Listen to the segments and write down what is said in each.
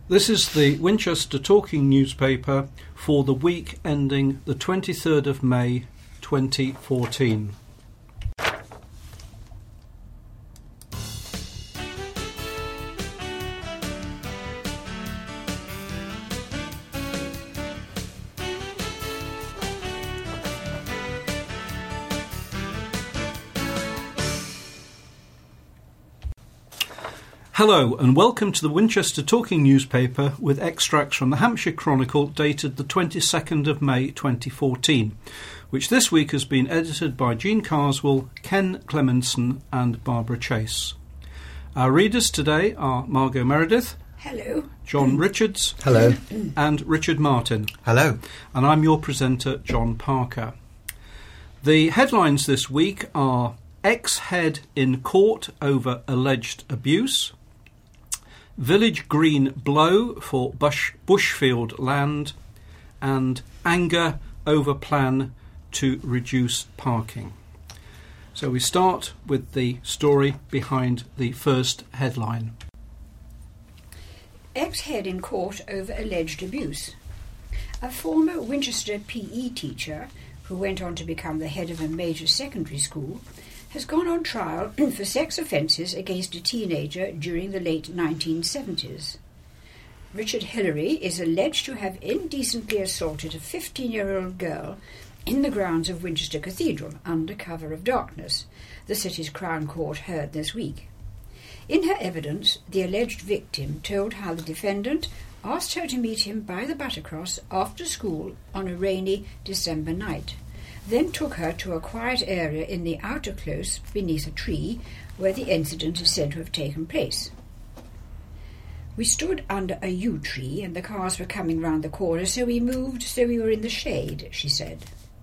This is the Winchester Talking newspaper for the week ending the 23rd of May 2014. Hello and welcome to the Winchester Talking newspaper with extracts from the Hampshire Chronicle dated the 22nd of May 2014, which this week has been edited by Jean Carswell, Ken Clemenson and Barbara Chase. Our readers today are Margot Meredith. Hello. John Richards. Hello. And Richard Martin. Hello. And I'm your presenter, John Parker. The headlines this week are Ex-head in court over alleged abuse, Village Green blow for Bushfield land, and anger over plan to reduce parking. So we start with the story behind the first headline. Ex-head in court over alleged abuse. A former Winchester PE teacher, who went on to become the head of a major secondary school, has gone on trial for sex offences against a teenager during the late 1970s. Richard Hillary is alleged to have indecently assaulted a 15-year-old girl in the grounds of Winchester Cathedral under cover of darkness, the city's Crown Court heard this week. In her evidence, the alleged victim told how the defendant asked her to meet him by the Buttercross after school on a rainy December night, then took her to a quiet area in the outer close beneath a tree where the incident is said to have taken place. We stood under a yew tree and the cars were coming round the corner, so we moved so we were in the shade, she said.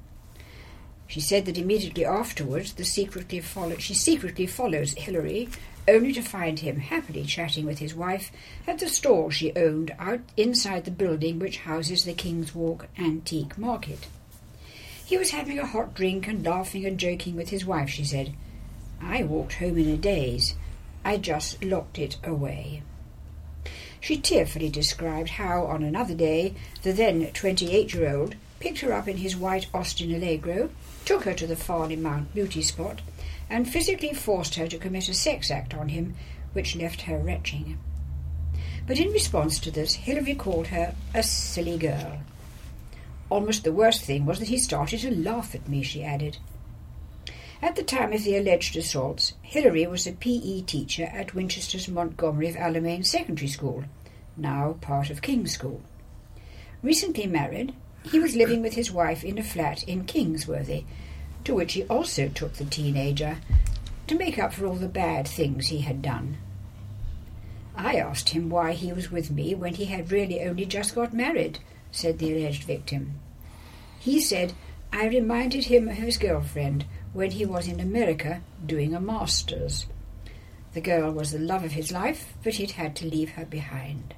She said that immediately afterwards she secretly follows Hillary, only to find him happily chatting with his wife at the stall she owned out inside the building which houses the King's Walk Antique Market. He was having a hot drink and laughing and joking with his wife, she said. I walked home in a daze. I just locked it away. She tearfully described how, on another day, the then 28-year-old picked her up in his white Austin Allegro, took her to the Farley Mount beauty spot, and physically forced her to commit a sex act on him, which left her retching. But in response to this, Hillary called her a silly girl. Almost the worst thing was that he started to laugh at me, she added. At the time of the alleged assaults, Hillary was a PE teacher at Winchester's Montgomery of Alamein Secondary School, now part of King's School. Recently married, he was living with his wife in a flat in Kingsworthy, to which he also took the teenager to make up for all the bad things he had done. I asked him why he was with me when he had really only just got married, said the alleged victim. He said I reminded him of his girlfriend when he was in America doing a master's. The girl was the love of his life, but he'd had to leave her behind.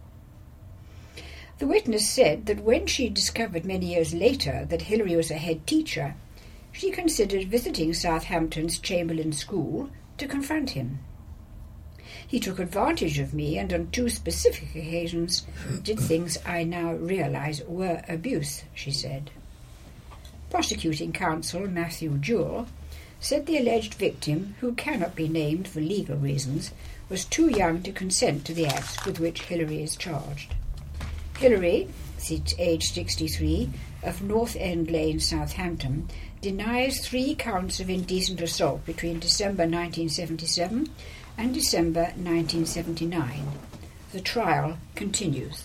The witness said that when she discovered many years later that Hillary was a head teacher, she considered visiting Southampton's Chamberlain School to confront him. He took advantage of me and on 2 specific occasions did things I now realise were abuse, she said. Prosecuting counsel Matthew Jewell said the alleged victim, who cannot be named for legal reasons, was too young to consent to the acts with which Hillary is charged. Hillary, aged 63, of North End Lane, Southampton, denies 3 counts of indecent assault between December 1977 and December 1979. The trial continues.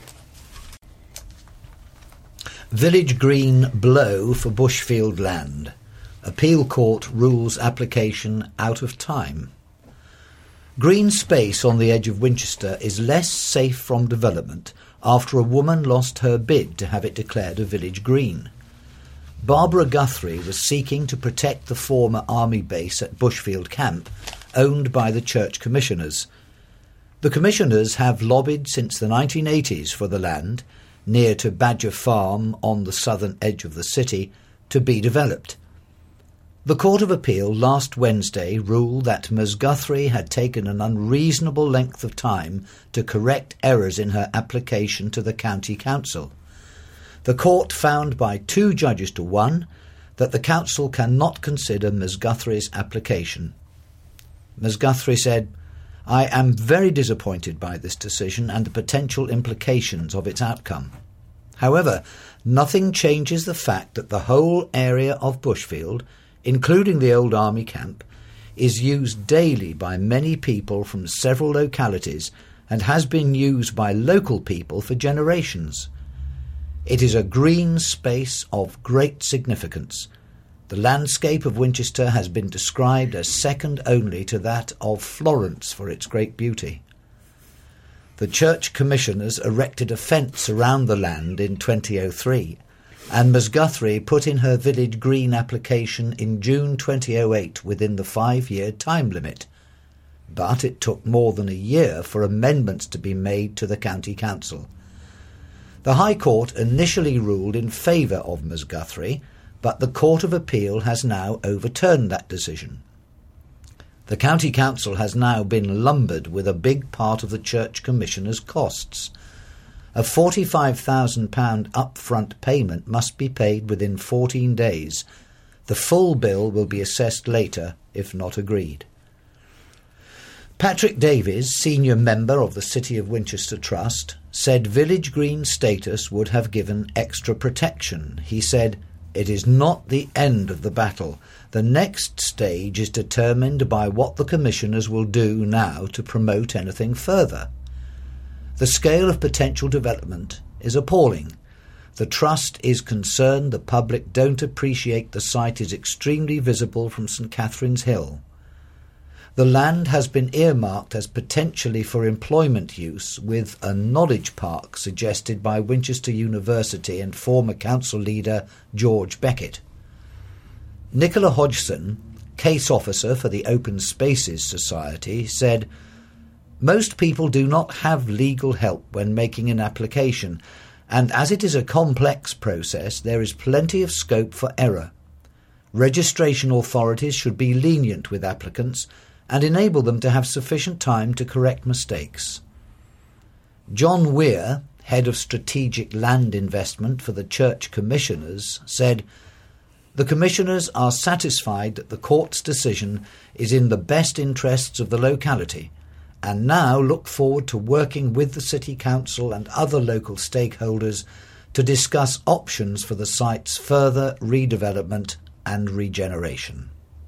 Village Green blow for Bushfield land. Appeal court rules application out of time. Green space on the edge of Winchester is less safe from development after a woman lost her bid to have it declared a village green. Barbara Guthrie was seeking to protect the former army base at Bushfield Camp, owned by the Church Commissioners. The Commissioners have lobbied since the 1980s for the land, near to Badger Farm on the southern edge of the city, to be developed. The Court of Appeal last Wednesday ruled that Ms Guthrie had taken an unreasonable length of time to correct errors in her application to the County Council. The court found by 2 judges to 1 that the Council cannot consider Ms Guthrie's application. Ms Guthrie said, "I am very disappointed by this decision and the potential implications of its outcome. However, nothing changes the fact that the whole area of Bushfield, including the old army camp, is used daily by many people from several localities and has been used by local people for generations. It is a green space of great significance. The landscape of Winchester has been described as second only to that of Florence for its great beauty. The church commissioners erected a fence around the land in 2003, and Ms Guthrie put in her village green application in June 2008 within the 5-year time limit. But it took more than a year for amendments to be made to the County Council. The High Court initially ruled in favour of Ms Guthrie, but the Court of Appeal has now overturned that decision. The County Council has now been lumbered with a big part of the Church Commissioner's costs. A £45,000 upfront payment must be paid within 14 days. The full bill will be assessed later if not agreed. Patrick Davies, senior member of the City of Winchester Trust, said village green status would have given extra protection. He said, "It is not the end of the battle. The next stage is determined by what the commissioners will do now to promote anything further. The scale of potential development is appalling. The Trust is concerned the public don't appreciate the site is extremely visible from St Catherine's Hill. The land has been earmarked as potentially for employment use, with a knowledge park suggested by Winchester University and former council leader George Beckett." Nicola Hodgson, case officer for the Open Spaces Society, said, "Most people do not have legal help when making an application, and as it is a complex process, there is plenty of scope for error. Registration authorities should be lenient with applicants and enable them to have sufficient time to correct mistakes." John Weir, head of strategic land investment for the Church Commissioners, said, "The Commissioners are satisfied that the Court's decision is in the best interests of the locality, and now look forward to working with the City Council and other local stakeholders to discuss options for the site's further redevelopment and regeneration."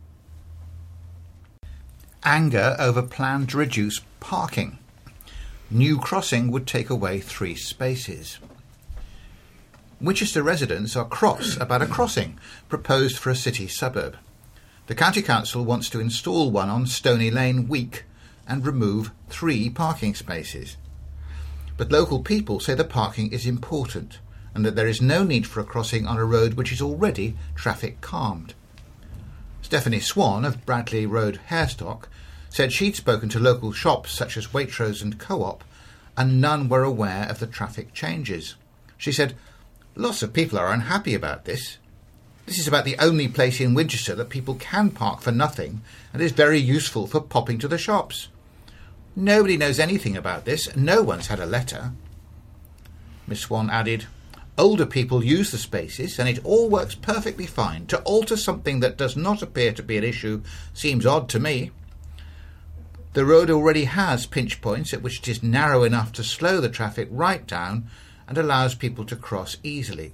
Anger over plan to reduce parking. New crossing would take away 3 spaces. Winchester residents are cross about a crossing proposed for a city suburb. The County Council wants to install one on Stony Lane Week and remove 3 parking spaces. But local people say the parking is important and that there is no need for a crossing on a road which is already traffic calmed. Stephanie Swan of Bradley Road, Harestock, said she'd spoken to local shops such as Waitrose and Co-op, and none were aware of the traffic changes. She said, "Lots of people are unhappy about this. This is about the only place in Winchester that people can park for nothing and is very useful for popping to the shops. Nobody knows anything about this. No one's had a letter." Miss Swan added, "Older people use the spaces and it all works perfectly fine. To alter something that does not appear to be an issue seems odd to me. The road already has pinch points at which it is narrow enough to slow the traffic right down and allows people to cross easily."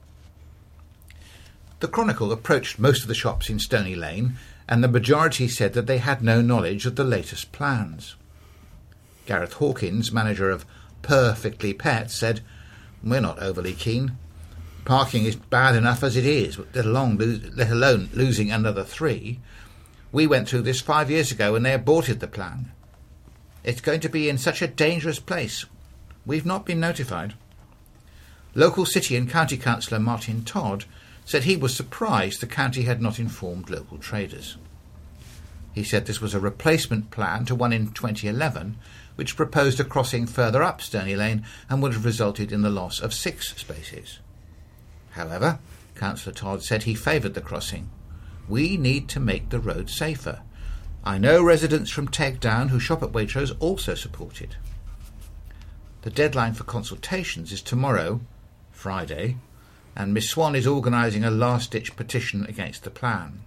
The Chronicle approached most of the shops in Stony Lane, and the majority said that they had no knowledge of the latest plans. Gareth Hawkins, manager of Perfectly Pet, said, "We're not overly keen. Parking is bad enough as it is, let alone losing another 3. We went through this 5 years ago and they aborted the plan. It's going to be in such a dangerous place. We've not been notified." Local City and County Councillor Martin Todd said he was surprised the county had not informed local traders. He said this was a replacement plan to one in 2011, which proposed a crossing further up Stony Lane and would have resulted in the loss of 6 spaces. However, Councillor Todd said he favoured the crossing. We need to make the road safer. I know residents from Teg Down who shop at Waitrose also support it. The deadline for consultations is tomorrow, Friday, and Miss Swan is organising a last-ditch petition against the plan.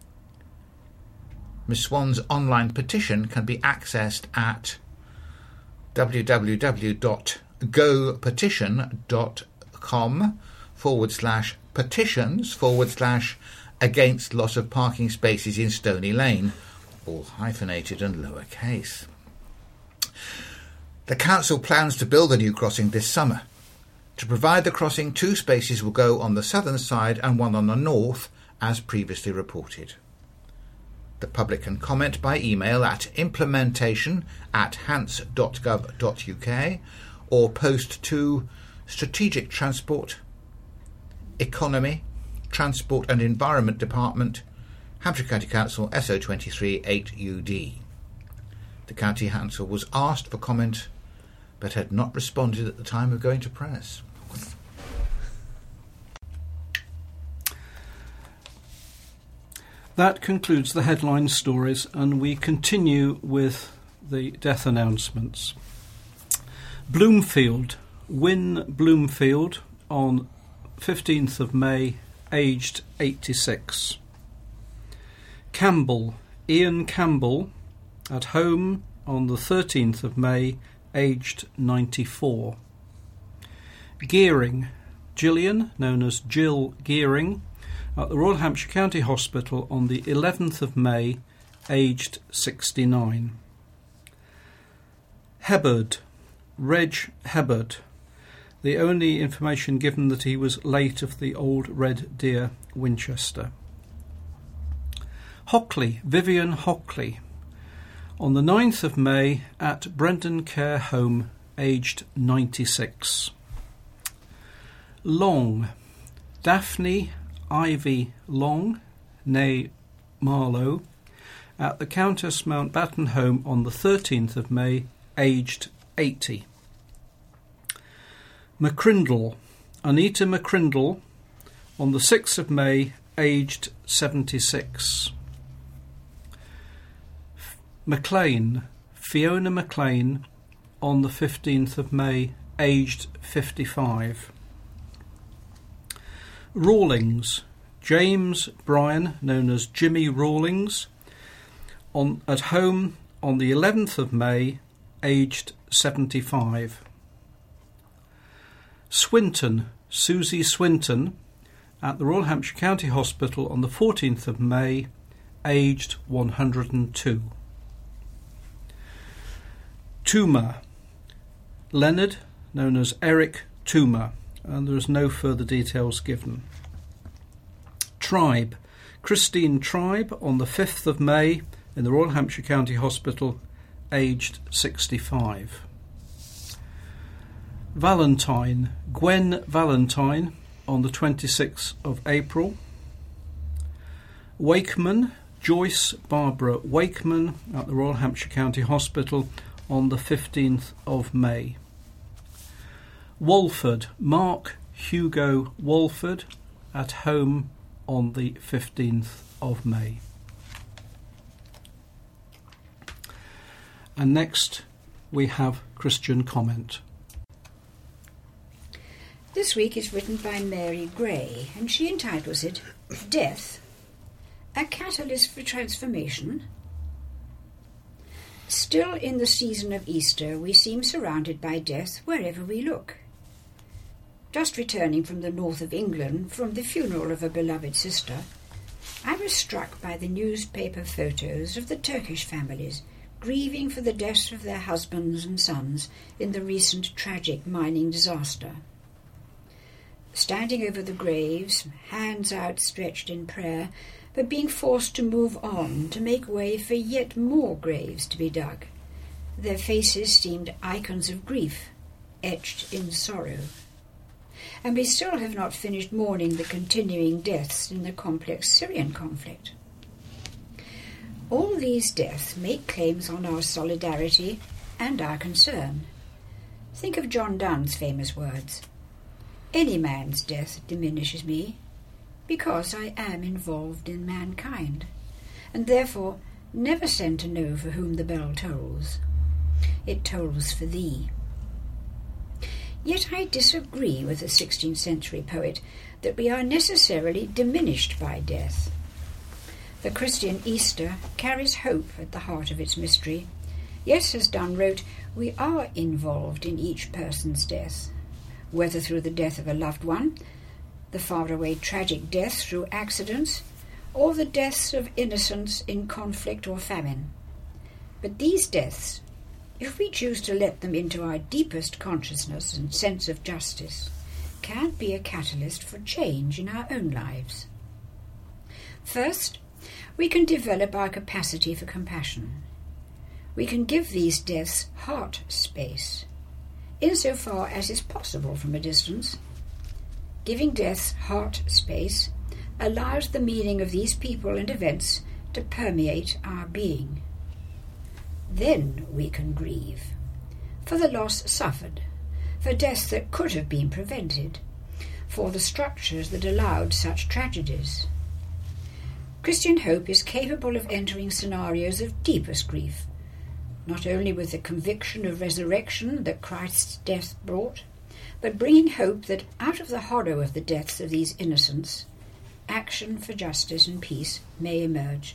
Miss Swan's online petition can be accessed at www.gopetition.com/petitions/against loss of parking spaces in Stony Lane, all hyphenated and lowercase. The council plans to build a new crossing this summer. To provide the crossing, 2 spaces will go on the southern side and 1 on the north, as previously reported. The public can comment by email at implementation@hants.gov.uk or post to Strategic Transport, Economy, Transport and Environment Department, Hampshire County Council, SO23 8UD. The County Council was asked for comment but had not responded at the time of going to press. That concludes the headline stories, and we continue with the death announcements. Bloomfield, Wynne Bloomfield, on 15th of May, aged 86. Campbell, Ian Campbell, at home on the 13th of May, aged 94. Gearing, Gillian, known as Jill Gearing, at the Royal Hampshire County Hospital on the 11th of May, aged 69. Hebbard, Reg Hebbard, the only information given that he was late of the Old Red Deer, Winchester. Hockley, Vivian Hockley, on the 9th of May at Brendan Care Home, aged 96. Long, Daphne Ivy Long, née Marlowe, at the Countess Mountbatten Home on the 13th of May, aged 80. McCrindle, Anita McCrindle, on the 6th of May, aged 76. McLean, Fiona McLean, on the 15th of May, aged 55. Rawlings, James Bryan, known as Jimmy Rawlings, at home on the 11th of May, aged 75. Swinton, Susie Swinton, at the Royal Hampshire County Hospital on the 14th of May, aged 102. Toomer, Leonard, known as Eric Toomer, and there is no further details given. Tribe, Christine Tribe, on the 5th of May in the Royal Hampshire County Hospital, aged 65. Valentine, Gwen Valentine, on the 26th of April. Wakeman, Joyce Barbara Wakeman, at the Royal Hampshire County Hospital on the 15th of May. Walford, Mark Hugo Walford, at home on the 15th of May. And next we have Christian comment. This week is written by Mary Gray, and she entitles it Death, a Catalyst for Transformation. Still in the season of Easter, we seem surrounded by death wherever we look. Just returning from the north of England from the funeral of a beloved sister, I was struck by the newspaper photos of the Turkish families grieving for the deaths of their husbands and sons in the recent tragic mining disaster. Standing over the graves, hands outstretched in prayer, but being forced to move on to make way for yet more graves to be dug. Their faces seemed icons of grief, etched in sorrow. And we still have not finished mourning the continuing deaths in the complex Syrian conflict. All these deaths make claims on our solidarity and our concern. Think of John Donne's famous words, "Any man's death diminishes me. because I am involved in mankind, and therefore never sent to know for whom the bell tolls. It tolls for thee. Yet I disagree with the 16th century poet that we are necessarily diminished by death. The Christian Easter carries hope at the heart of its mystery. Yes, as Donne wrote, we are involved in each person's death, whether through the death of a loved one, the faraway tragic deaths through accidents, or the deaths of innocents in conflict or famine. But these deaths, if we choose to let them into our deepest consciousness and sense of justice, can be a catalyst for change in our own lives. First, we can develop our capacity for compassion. We can give these deaths heart space, insofar as is possible from a distance. Giving deaths heart space allows the meaning of these people and events to permeate our being. Then we can grieve for the loss suffered, for deaths that could have been prevented, for the structures that allowed such tragedies. Christian hope is capable of entering scenarios of deepest grief, not only with the conviction of resurrection that Christ's death brought, but bringing hope that out of the horror of the deaths of these innocents, action for justice and peace may emerge.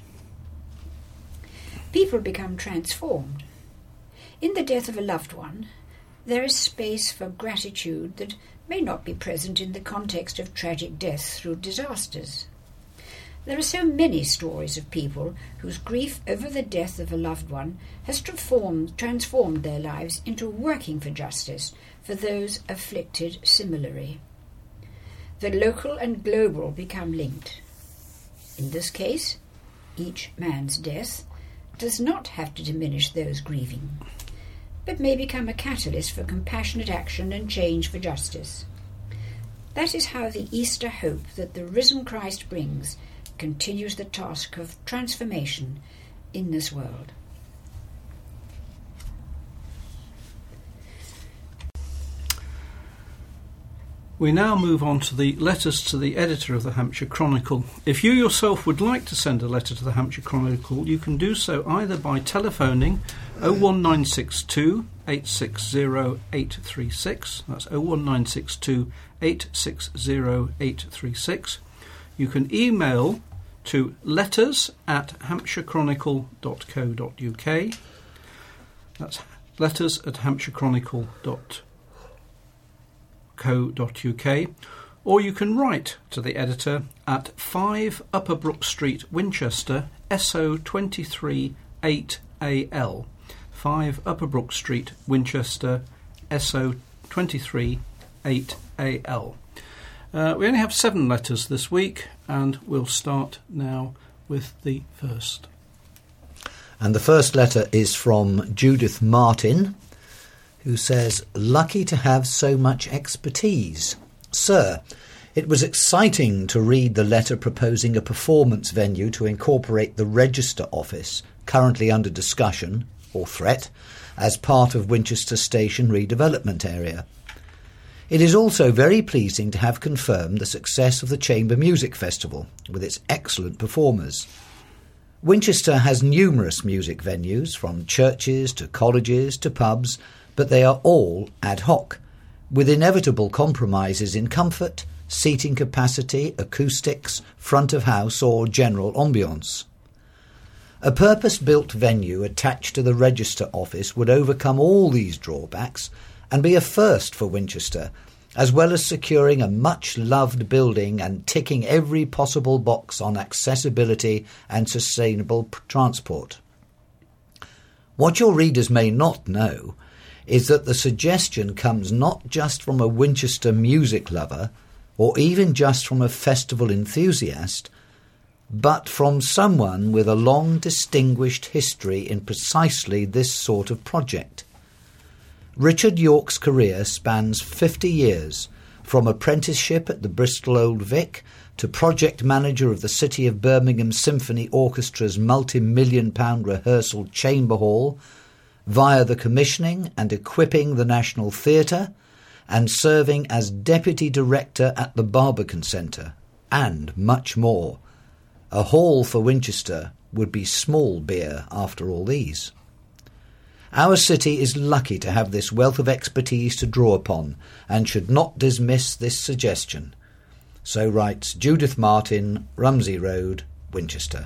People become transformed. In the death of a loved one, there is space for gratitude that may not be present in the context of tragic deaths through disasters. There are so many stories of people whose grief over the death of a loved one has transformed their lives into working for justice for those afflicted similarly. The local and global become linked. In this case, each man's death does not have to diminish those grieving, but may become a catalyst for compassionate action and change for justice. That is how the Easter hope that the risen Christ brings continues the task of transformation in this world. We now move on to the letters to the editor of the Hampshire Chronicle. If you yourself would like to send a letter to the Hampshire Chronicle, you can do so either by telephoning 01962 860 836. That's 01962 860 836. You can email to letters@hampshirechronicle.co.uk. That's letters@hampshirechronicle.co.uk. Or you can write to the editor at 5 Upper Brook Street, Winchester, SO 23 8AL. 5 Upper Brook Street, Winchester, SO 23 8AL. We only have 7 letters this week, and we'll start now with the first. And the first letter is from Judith Martin, who says, "Lucky to have so much expertise. Sir, it was exciting to read the letter proposing a performance venue to incorporate the Register Office, currently under discussion, or threat, as part of Winchester Station redevelopment area. It is also very pleasing to have confirmed the success of the Chamber Music Festival, with its excellent performers. Winchester has numerous music venues, from churches to colleges to pubs, but they are all ad hoc, with inevitable compromises in comfort, seating capacity, acoustics, front of house or general ambience. A purpose-built venue attached to the Register Office would overcome all these drawbacks and be a first for Winchester, as well as securing a much-loved building and ticking every possible box on accessibility and sustainable transport. What your readers may not know is that the suggestion comes not just from a Winchester music lover, or even just from a festival enthusiast, but from someone with a long distinguished history in precisely this sort of project. Richard York's career spans 50 years, from apprenticeship at the Bristol Old Vic to project manager of the City of Birmingham Symphony Orchestra's multi-million-pound rehearsal chamber hall, via the commissioning and equipping the National Theatre, and serving as Deputy Director at the Barbican Centre, and much more. A haul for Winchester would be small beer after all these. Our city is lucky to have this wealth of expertise to draw upon, and should not dismiss this suggestion. So writes Judith Martin, Rumsey Road, Winchester.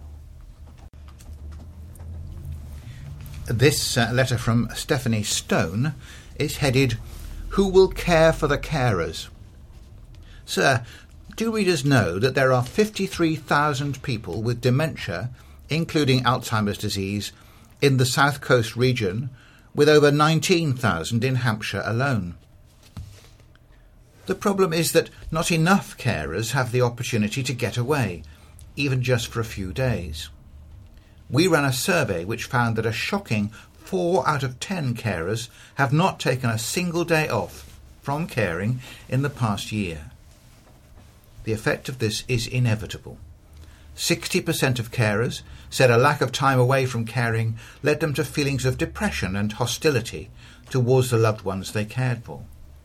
This letter from Stephanie Stone is headed, "Who will care for the carers?" Sir, do readers know that there are 53,000 people with dementia, including Alzheimer's disease, in the South Coast region, with over 19,000 in Hampshire alone? The problem is that not enough carers have the opportunity to get away, even just for a few days. We ran a survey which found that a shocking 4 out of 10 carers have not taken a single day off from caring in the past year. The effect of this is inevitable. 60% of carers said a lack of time away from caring led them to feelings of depression and hostility towards the loved ones they cared for.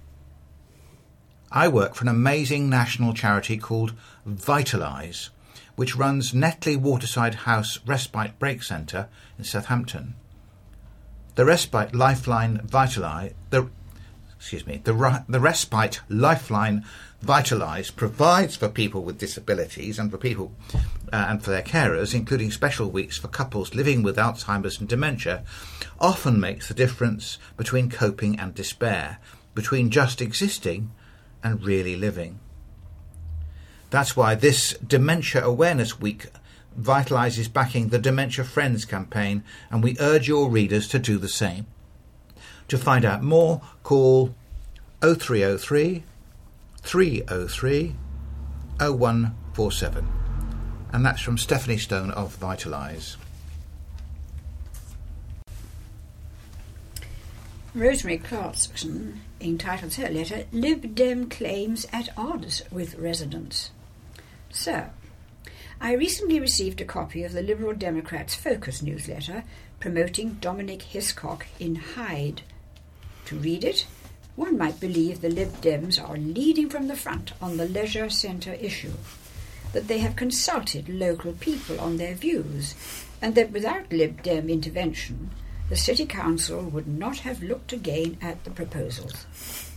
I work for an amazing national charity called Vitalise, which runs Netley Waterside House Respite Break Centre in Southampton. The Respite Lifeline Vitalise, the Respite Lifeline Vitalise provides for people with disabilities and for people and for their carers, including special weeks for couples living with Alzheimer's and dementia, often makes the difference between coping and despair, between just existing and really living. That's why this Dementia Awareness Week Vitalise is backing the Dementia Friends campaign, and we urge your readers to do the same. To find out more, call 0303 303 0147. And that's from Stephanie Stone of Vitalise. Rosemary Clarkson entitles her letter, Lib Dem Claims at Odds with Residents. Sir, I recently received a copy of the Liberal Democrats' Focus newsletter promoting Dominic Hiscock in Hyde. To read it, one might believe the Lib Dems are leading from the front on the leisure centre issue, that they have consulted local people on their views, and that without Lib Dem intervention, the City Council would not have looked again at the proposals.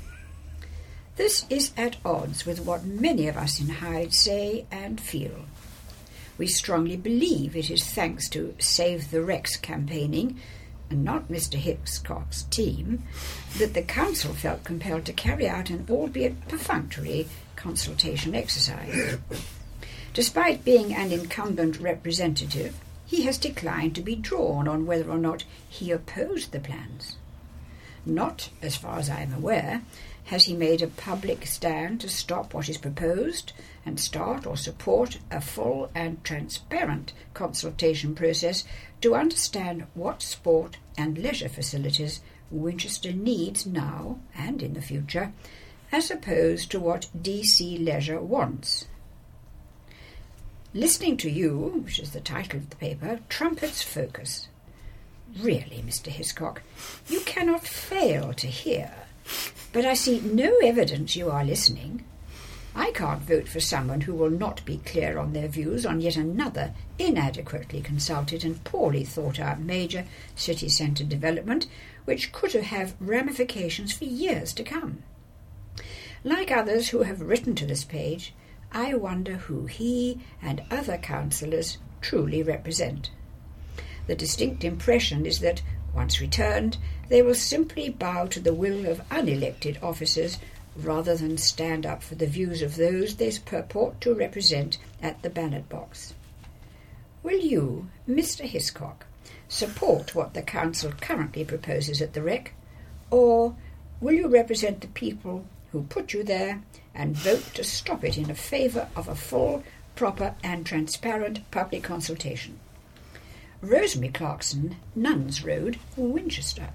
This is at odds with what many of us in Hyde say and feel. We strongly believe it is thanks to Save the Rex campaigning, and not Mr. Hiscock's team, that the Council felt compelled to carry out an albeit perfunctory consultation exercise. Despite being an incumbent representative, he has declined to be drawn on whether or not he opposed the plans. Not, as far as I am aware, has he made a public stand to stop what is proposed and start or support a full and transparent consultation process to understand what sport and leisure facilities Winchester needs now and in the future, as opposed to what DC Leisure wants. Listening to You, which is the title of the paper, trumpets focus. Really, Mr. Hiscock, you cannot fail to hear, but I see no evidence you are listening. I can't vote for someone who will not be clear on their views on yet another inadequately consulted and poorly thought-out major city centre development, which could have ramifications for years to come. Like others who have written to this page, I wonder who he and other councillors truly represent. The distinct impression is that, once returned, they will simply bow to the will of unelected officers rather than stand up for the views of those they purport to represent at the ballot box. Will you, Mr. Hiscock, support what the Council currently proposes at the Rec, or will you represent the people who put you there and vote to stop it in favour of a full, proper and transparent public consultation? Rosemary Clarkson, Nuns Road, Winchester.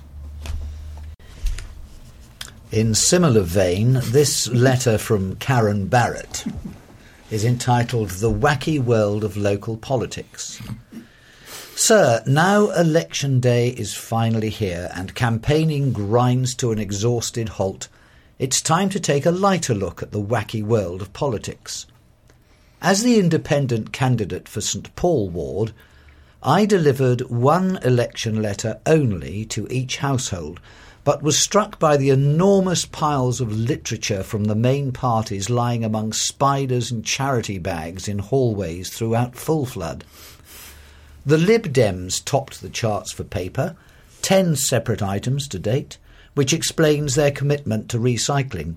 In similar vein, this letter from Karen Barrett is entitled The Wacky World of Local Politics. Sir, now election day is finally here and campaigning grinds to an exhausted halt. It's time to take a lighter look at the wacky world of politics. As the independent candidate for St Paul ward, I delivered one election letter only to each household, but was struck by the enormous piles of literature from the main parties lying among spiders and charity bags in hallways throughout full flood. The Lib Dems topped the charts for paper, 10 separate items to date, which explains their commitment to recycling.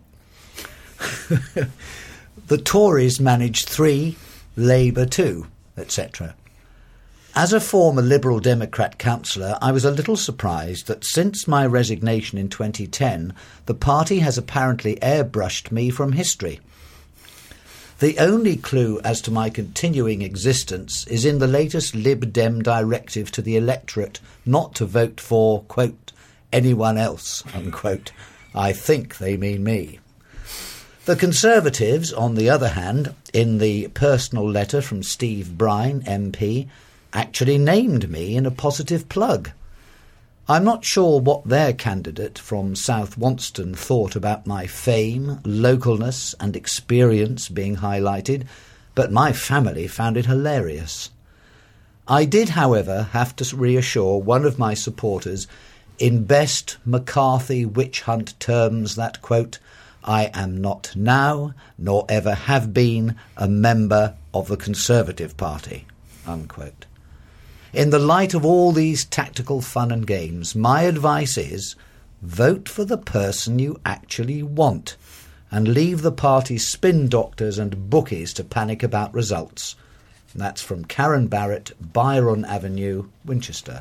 The Tories managed 3, Labour 2, etc. As a former Liberal Democrat councillor, I was a little surprised that since my resignation in 2010, the party has apparently airbrushed me from history. The only clue as to my continuing existence is in the latest Lib Dem directive to the electorate not to vote for, quote, anyone else, unquote. I think they mean me. The Conservatives, on the other hand, in the personal letter from Steve Brine, MP, actually named me in a positive plug. I'm not sure what their candidate from South Wonston thought about my fame, localness and experience being highlighted, but my family found it hilarious. I did, however, have to reassure one of my supporters in best McCarthy witch hunt terms that, quote, I am not now, nor ever have been, a member of the Conservative Party, unquote. In the light of all these tactical fun and games, my advice is vote for the person you actually want and leave the party's spin doctors and bookies to panic about results. That's from Karen Barrett, Byron Avenue, Winchester.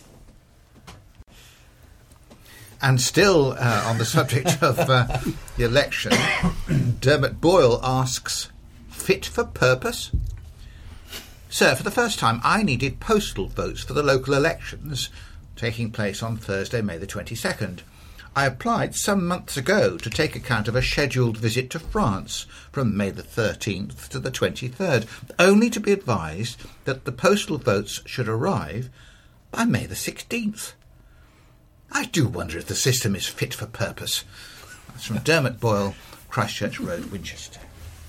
And still on the subject of the election, Dermot Boyle asks, fit for purpose? Sir, for the first time I needed postal votes for the local elections taking place on Thursday, May the 22nd. I applied some months ago to take account of a scheduled visit to France from May the 13th to the 23rd, only to be advised that the postal votes should arrive by May the 16th. I do wonder if the system is fit for purpose. That's from Dermot Boyle, Christchurch Road, Winchester.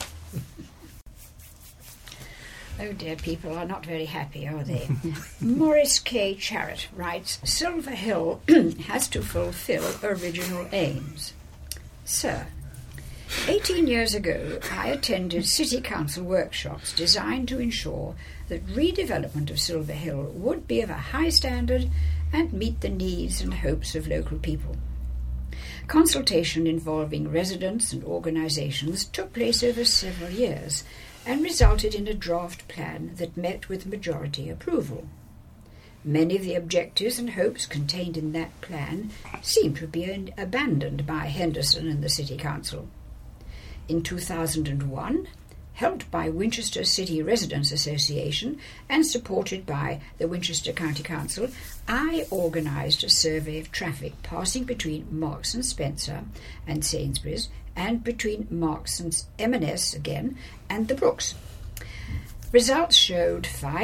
Oh dear, people are not very happy, are they? Maurice K. Charrett writes, Silver Hill has to fulfil original aims. Sir, 18 years ago I attended City Council workshops designed to ensure that redevelopment of Silver Hill would be of a high standard and meet the needs and hopes of local people. Consultation involving residents and organisations took place over several years and resulted in a draft plan that met with majority approval. Many of the objectives and hopes contained in that plan seem to have been abandoned by Henderson and the City Council. In 2001, helped by Winchester City Residents Association and supported by the Winchester County Council, I organised a survey of traffic passing between Marks and Spencer and Sainsbury's and between Marks and M&S again and the Brooks. Results showed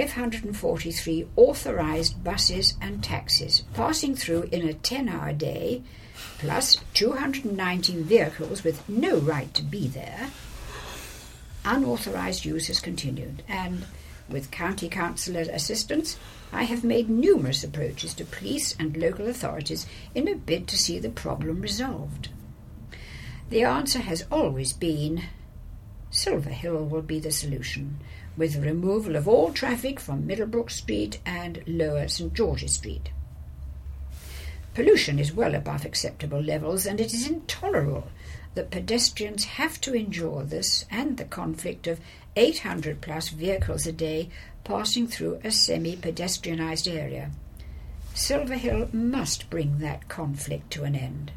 543 authorised buses and taxis passing through in a 10-hour day, plus 219 vehicles with no right to be there. Unauthorised use has continued, and with County Council assistance, I have made numerous approaches to police and local authorities in a bid to see the problem resolved. The answer has always been Silver Hill will be the solution, with the removal of all traffic from Middlebrook Street and Lower St George's Street. Pollution is well above acceptable levels, and it is intolerable that pedestrians have to endure this and the conflict of 800 plus vehicles a day passing through a semi-pedestrianised area. Silver Hill must bring that conflict to an end.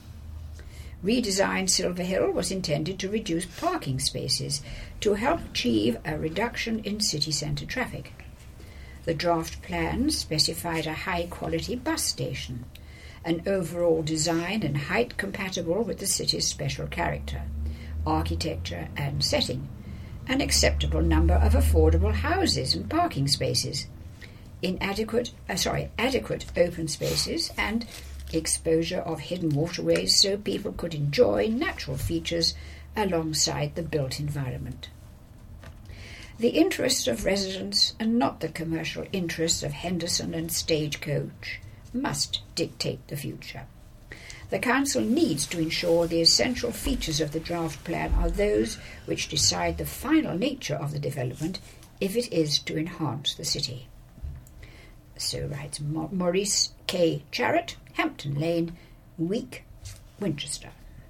Redesigned Silver Hill was intended to reduce parking spaces to help achieve a reduction in city centre traffic. The draft plan specified a high-quality bus station, an overall design and height compatible with the city's special character, architecture and setting, an acceptable number of affordable houses and parking spaces, adequate open spaces and exposure of hidden waterways so people could enjoy natural features alongside the built environment. The interests of residents, and not the commercial interests of Henderson and Stagecoach, must dictate the future. The Council needs to ensure the essential features of the draft plan are those which decide the final nature of the development if it is to enhance the city. So writes Maurice K. Charrett, Hampton Lane, Week, Winchester.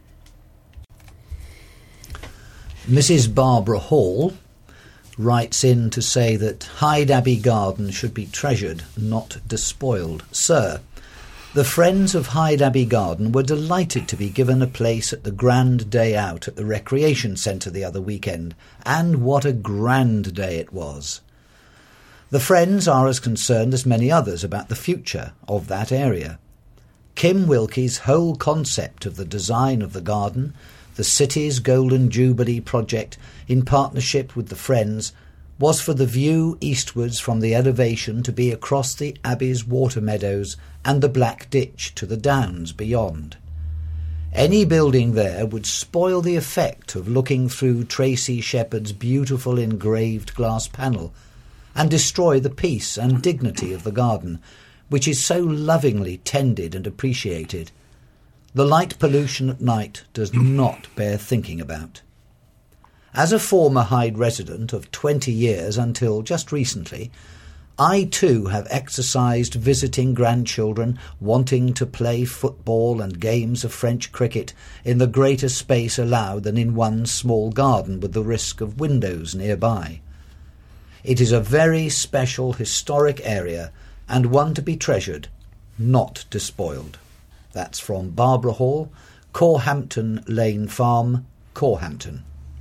Mrs. Barbara Hall writes in to say that Hyde Abbey Garden should be treasured, not despoiled. Sir, the friends of Hyde Abbey Garden were delighted to be given a place at the grand day out at the recreation centre the other weekend, and what a grand day it was. The friends are as concerned as many others about the future of that area. Kim Wilkie's whole concept of the design of the garden, the city's Golden Jubilee project, in partnership with the Friends, was for the view eastwards from the elevation to be across the Abbey's water meadows and the Black Ditch to the downs beyond. Any building there would spoil the effect of looking through Tracy Shepherd's beautiful engraved glass panel and destroy the peace and dignity of the garden, which is so lovingly tended and appreciated. The light pollution at night does not bear thinking about. As a former Hyde resident of 20 years until just recently, I too have exercised visiting grandchildren wanting to play football and games of French cricket in the greater space allowed than in one small garden with the risk of windows nearby. It is a very special historic area and one to be treasured, not despoiled. That's from Barbara Hall, Corhampton Lane Farm, Corhampton.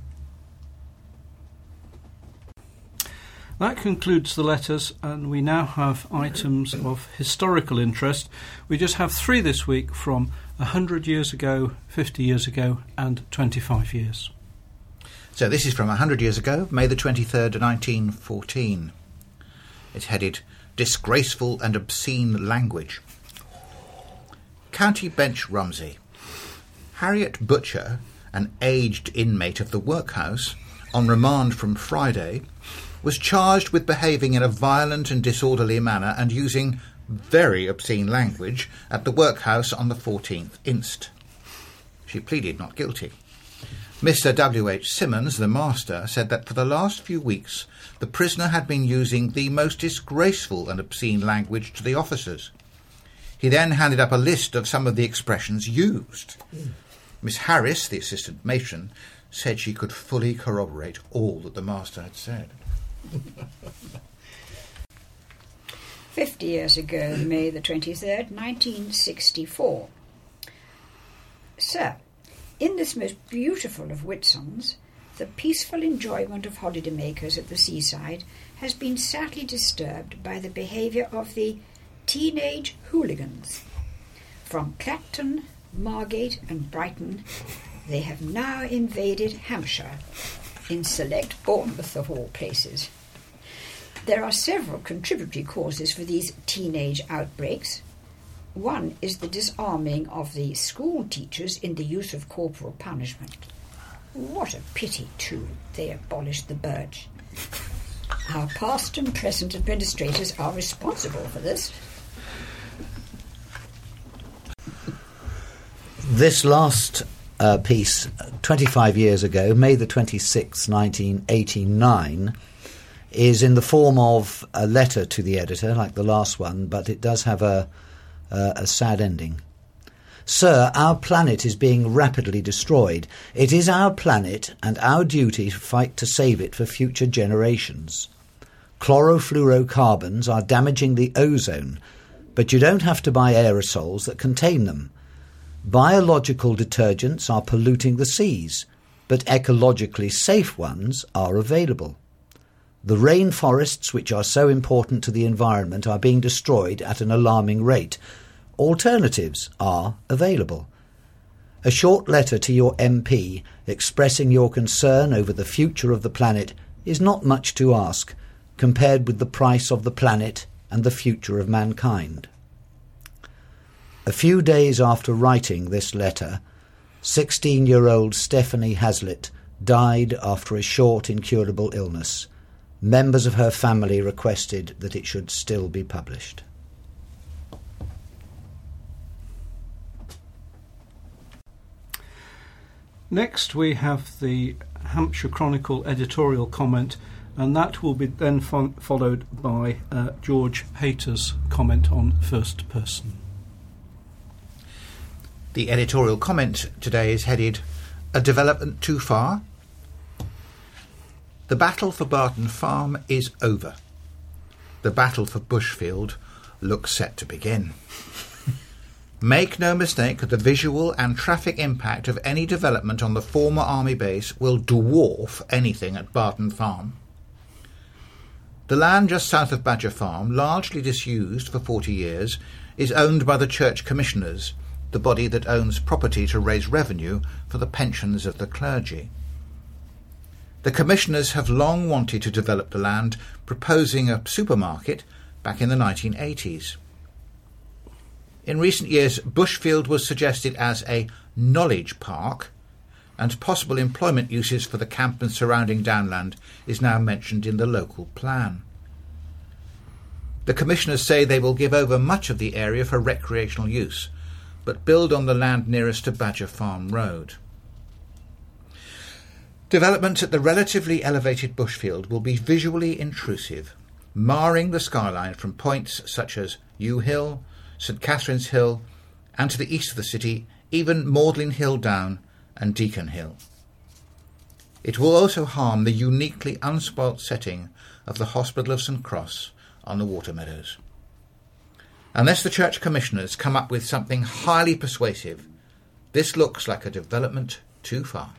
That concludes the letters, and we now have items of historical interest. We just have 3 this week from 100 years ago, 50 years ago and 25 years. So this is from 100 years ago, May the 23rd, 1914. It's headed, Disgraceful and Obscene Language. County Bench, Rumsey. Harriet Butcher, an aged inmate of the workhouse, on remand from Friday, was charged with behaving in a violent and disorderly manner and using very obscene language at the workhouse on the 14th inst. She pleaded not guilty. Mr. W.H. Simmons, the master, said that for the last few weeks the prisoner had been using the most disgraceful and obscene language to the officers. He then handed up a list of some of the expressions used. Miss Harris, the assistant matron, said she could fully corroborate all that the master had said. 50 years ago, May the 23rd, 1964. Sir, in this most beautiful of Whitsons, the peaceful enjoyment of holidaymakers at the seaside has been sadly disturbed by the behaviour of the teenage hooligans. From Clacton, Margate and Brighton, they have now invaded Hampshire, in select Bournemouth of all places. There are several contributory causes for these teenage outbreaks. One is the disarming of the school teachers in the use of corporal punishment. What a pity, too, they abolished the birch. Our past and present administrators are responsible for this. This last piece, 25 years ago, May the 26th, 1989, is in the form of a letter to the editor, like the last one, but it does have a sad ending. Sir, our planet is being rapidly destroyed. It is our planet and our duty to fight to save it for future generations. Chlorofluorocarbons are damaging the ozone, but you don't have to buy aerosols that contain them. Biological detergents are polluting the seas, but ecologically safe ones are available. The rainforests, which are so important to the environment, are being destroyed at an alarming rate. Alternatives are available. A short letter to your MP expressing your concern over the future of the planet is not much to ask, compared with the price of the planet and the future of mankind. A few days after writing this letter, 16-year-old Stephanie Hazlitt died after a short incurable illness. Members of her family requested that it should still be published. Next we have the Hampshire Chronicle editorial comment, and that will be then followed by George Hayter's comment on first person. The editorial comment today is headed, "A Development Too Far?" The battle for Barton Farm is over. The battle for Bushfield looks set to begin. Make no mistake that the visual and traffic impact of any development on the former army base will dwarf anything at Barton Farm. The land just south of Badger Farm, largely disused for 40 years, is owned by the Church Commissioners, the body that owns property to raise revenue for the pensions of the clergy. The Commissioners have long wanted to develop the land, proposing a supermarket back in the 1980s. In recent years, Bushfield was suggested as a knowledge park, and possible employment uses for the camp and surrounding downland is now mentioned in the local plan. The Commissioners say they will give over much of the area for recreational use, but build on the land nearest to Badger Farm Road. Development at the relatively elevated Bushfield will be visually intrusive, marring the skyline from points such as Yew Hill, St Catherine's Hill, and to the east of the city, even Magdalen Hill Down and Deacon Hill. It will also harm the uniquely unspoilt setting of the Hospital of St Cross on the Watermeadows. Unless the Church Commissioners come up with something highly persuasive, this looks like a development too far.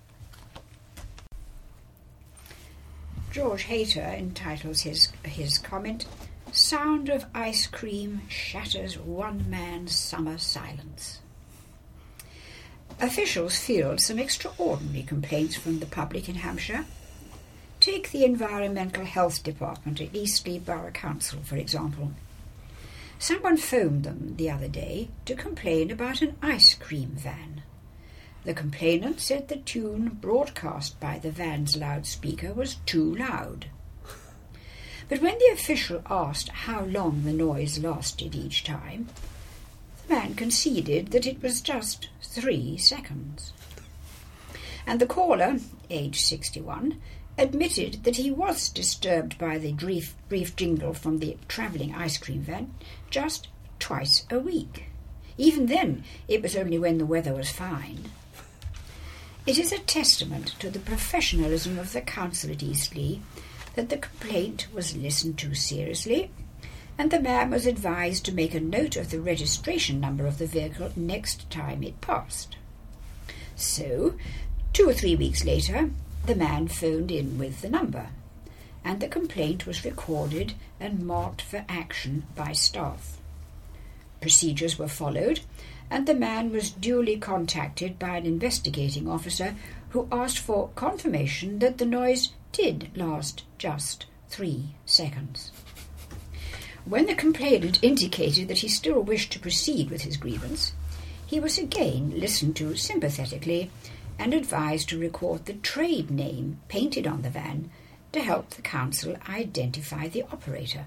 George Hayter entitles his comment, "Sound of ice cream shatters one man's summer silence." Officials field some extraordinary complaints from the public in Hampshire. Take the Environmental Health Department at Eastleigh Borough Council, for example. Someone phoned them the other day to complain about an ice cream van. The complainant said the tune broadcast by the van's loudspeaker was too loud. But when the official asked how long the noise lasted each time, the man conceded that it was just 3 seconds. And the caller, aged 61, admitted that he was disturbed by the brief jingle from the travelling ice cream van just twice a week. Even then, it was only when the weather was fine. It is a testament to the professionalism of the council at Eastleigh that the complaint was listened to seriously, and the man was advised to make a note of the registration number of the vehicle next time it passed. So, 2 or 3 weeks later, the man phoned in with the number, and the complaint was recorded and marked for action by staff. Procedures were followed, and the man was duly contacted by an investigating officer who asked for confirmation that the noise did last just 3 seconds. When the complainant indicated that he still wished to proceed with his grievance, he was again listened to sympathetically and advised to record the trade name painted on the van to help the council identify the operator.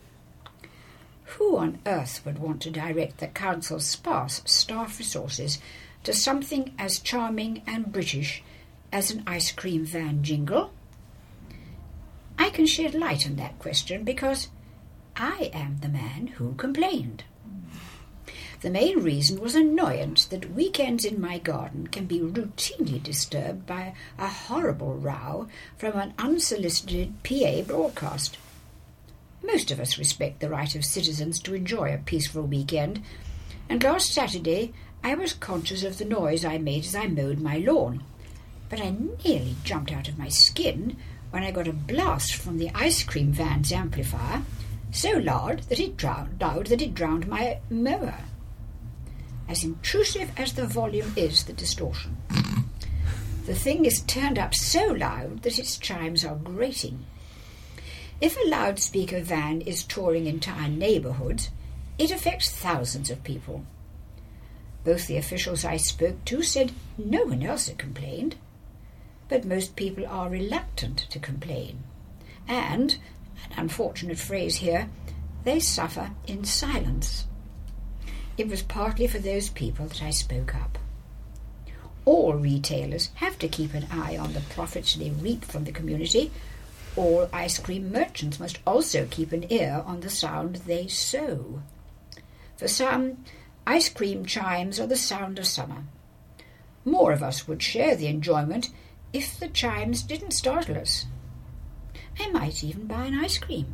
Who on earth would want to direct the council's sparse staff resources to something as charming and British as an ice cream van jingle? I can shed light on that question because I am the man who complained. The main reason was annoyance that weekends in my garden can be routinely disturbed by a horrible row from an unsolicited PA broadcast. Most of us respect the right of citizens to enjoy a peaceful weekend, and last Saturday I was conscious of the noise I made as I mowed my lawn, but I nearly jumped out of my skin when I got a blast from the ice cream van's amplifier, so loud that it drowned my mower. As intrusive as the volume is, the distortion. The thing is turned up so loud that its chimes are grating. If a loudspeaker van is touring entire neighbourhoods, it affects thousands of people. Both the officials I spoke to said no one else had complained, but most people are reluctant to complain, and, an unfortunate phrase here, they suffer in silence. It was partly for those people that I spoke up. All retailers have to keep an eye on the profits they reap from the community. All ice cream merchants must also keep an ear on the sound they sow. For some, ice cream chimes are the sound of summer. More of us would share the enjoyment if the chimes didn't startle us. I might even buy an ice cream.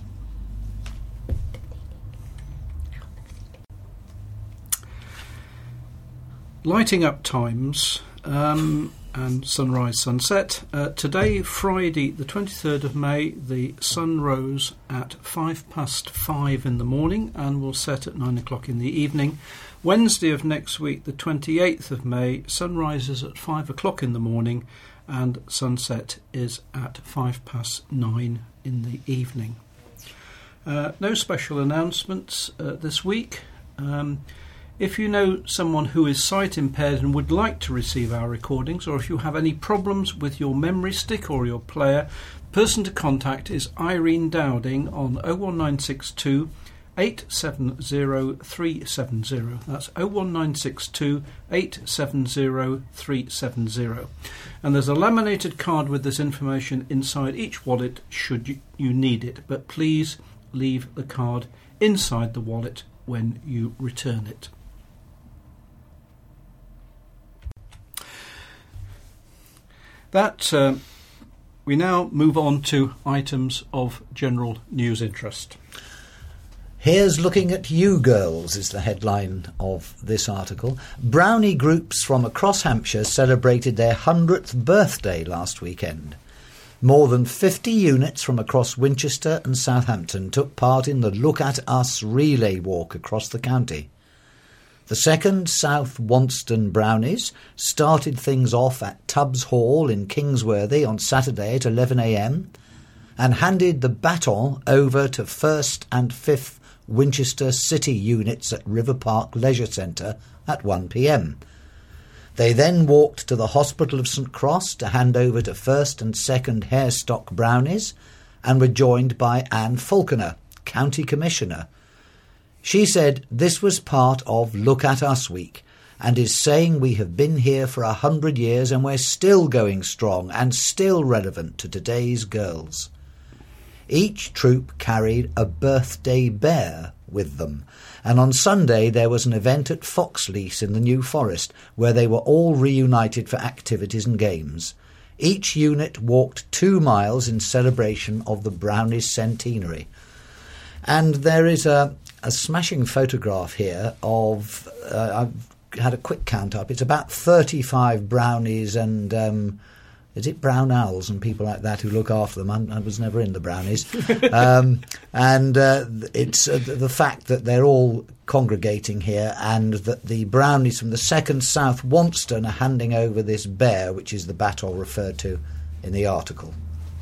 Lighting up times and sunrise, sunset. Today, Friday, the 23rd of May, the sun rose at 5:05 in the morning and will set at 9 o'clock in the evening. Wednesday of next week, the 28th of May, sun rises at 5 o'clock in the morning and sunset is at 9:05 in the evening. No special announcements this week. If you know someone who is sight impaired and would like to receive our recordings, or if you have any problems with your memory stick or your player, the person to contact is Irene Dowding on 01962 870 370. That's 01962 870 370. And there's a laminated card with this information inside each wallet should you need it, but please leave the card inside the wallet when you return it. We now move on to items of general news interest. Here's looking at you girls is the headline of this article. Brownie groups from across Hampshire celebrated their 100th birthday last weekend. More than 50 units from across Winchester and Southampton took part in the Look at Us relay walk across the county. The second South Wonston Brownies started things off at Tubbs Hall in Kingsworthy on Saturday at 11 a.m. and handed the baton over to 1st and 5th Winchester City units at River Park Leisure Centre at 1 p.m. They then walked to the Hospital of St Cross to hand over to 1st and 2nd Harestock Brownies and were joined by Anne Falconer, County Commissioner. She said this was part of Look at Us Week and is saying we have been here for 100 years and we're still going strong and still relevant to today's girls. Each troop carried a birthday bear with them, and on Sunday there was an event at Foxlease in the New Forest where they were all reunited for activities and games. Each unit walked 2 miles in celebration of the Brownies' centenary. And there is a smashing photograph here of, I've had a quick count up, it's about 35 brownies and, is it brown owls and people like that who look after them? I was never in the brownies. It's the fact that they're all congregating here and that the brownies from the 2nd South Wonston are handing over this bear, which is the baton referred to in the article.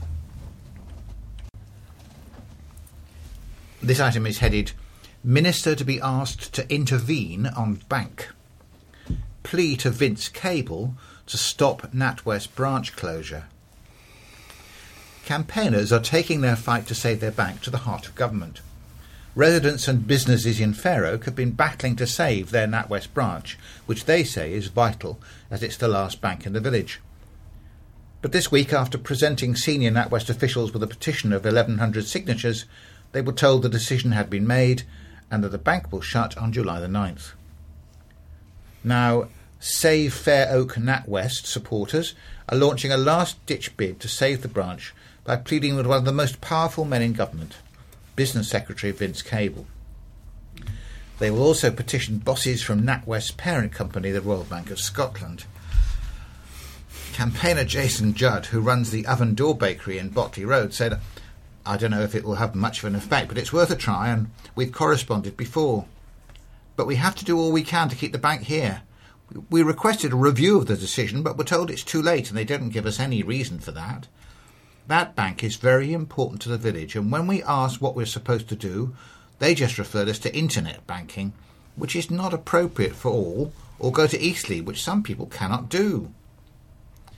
This item is headed, Minister to be asked to intervene on bank. Plea to Vince Cable to stop NatWest branch closure. Campaigners are taking their fight to save their bank to the heart of government. Residents and businesses in Fair Oak have been battling to save their NatWest branch, which they say is vital as it's the last bank in the village. But this week, after presenting senior NatWest officials with a petition of 1,100 signatures, they were told the decision had been made and that the bank will shut on July the 9th. Now, Save Fair Oak NatWest supporters are launching a last-ditch bid to save the branch by pleading with one of the most powerful men in government, Business Secretary Vince Cable. They will also petition bosses from NatWest's parent company, the Royal Bank of Scotland. Campaigner Jason Judd, who runs the Oven Door Bakery in Botley Road, said, I don't know if it will have much of an effect, but it's worth a try, and we've corresponded before. But we have to do all we can to keep the bank here. We requested a review of the decision, but were told it's too late, and they didn't give us any reason for that. That bank is very important to the village, and when we asked what we're supposed to do, they just referred us to internet banking, which is not appropriate for all, or go to Eastleigh, which some people cannot do.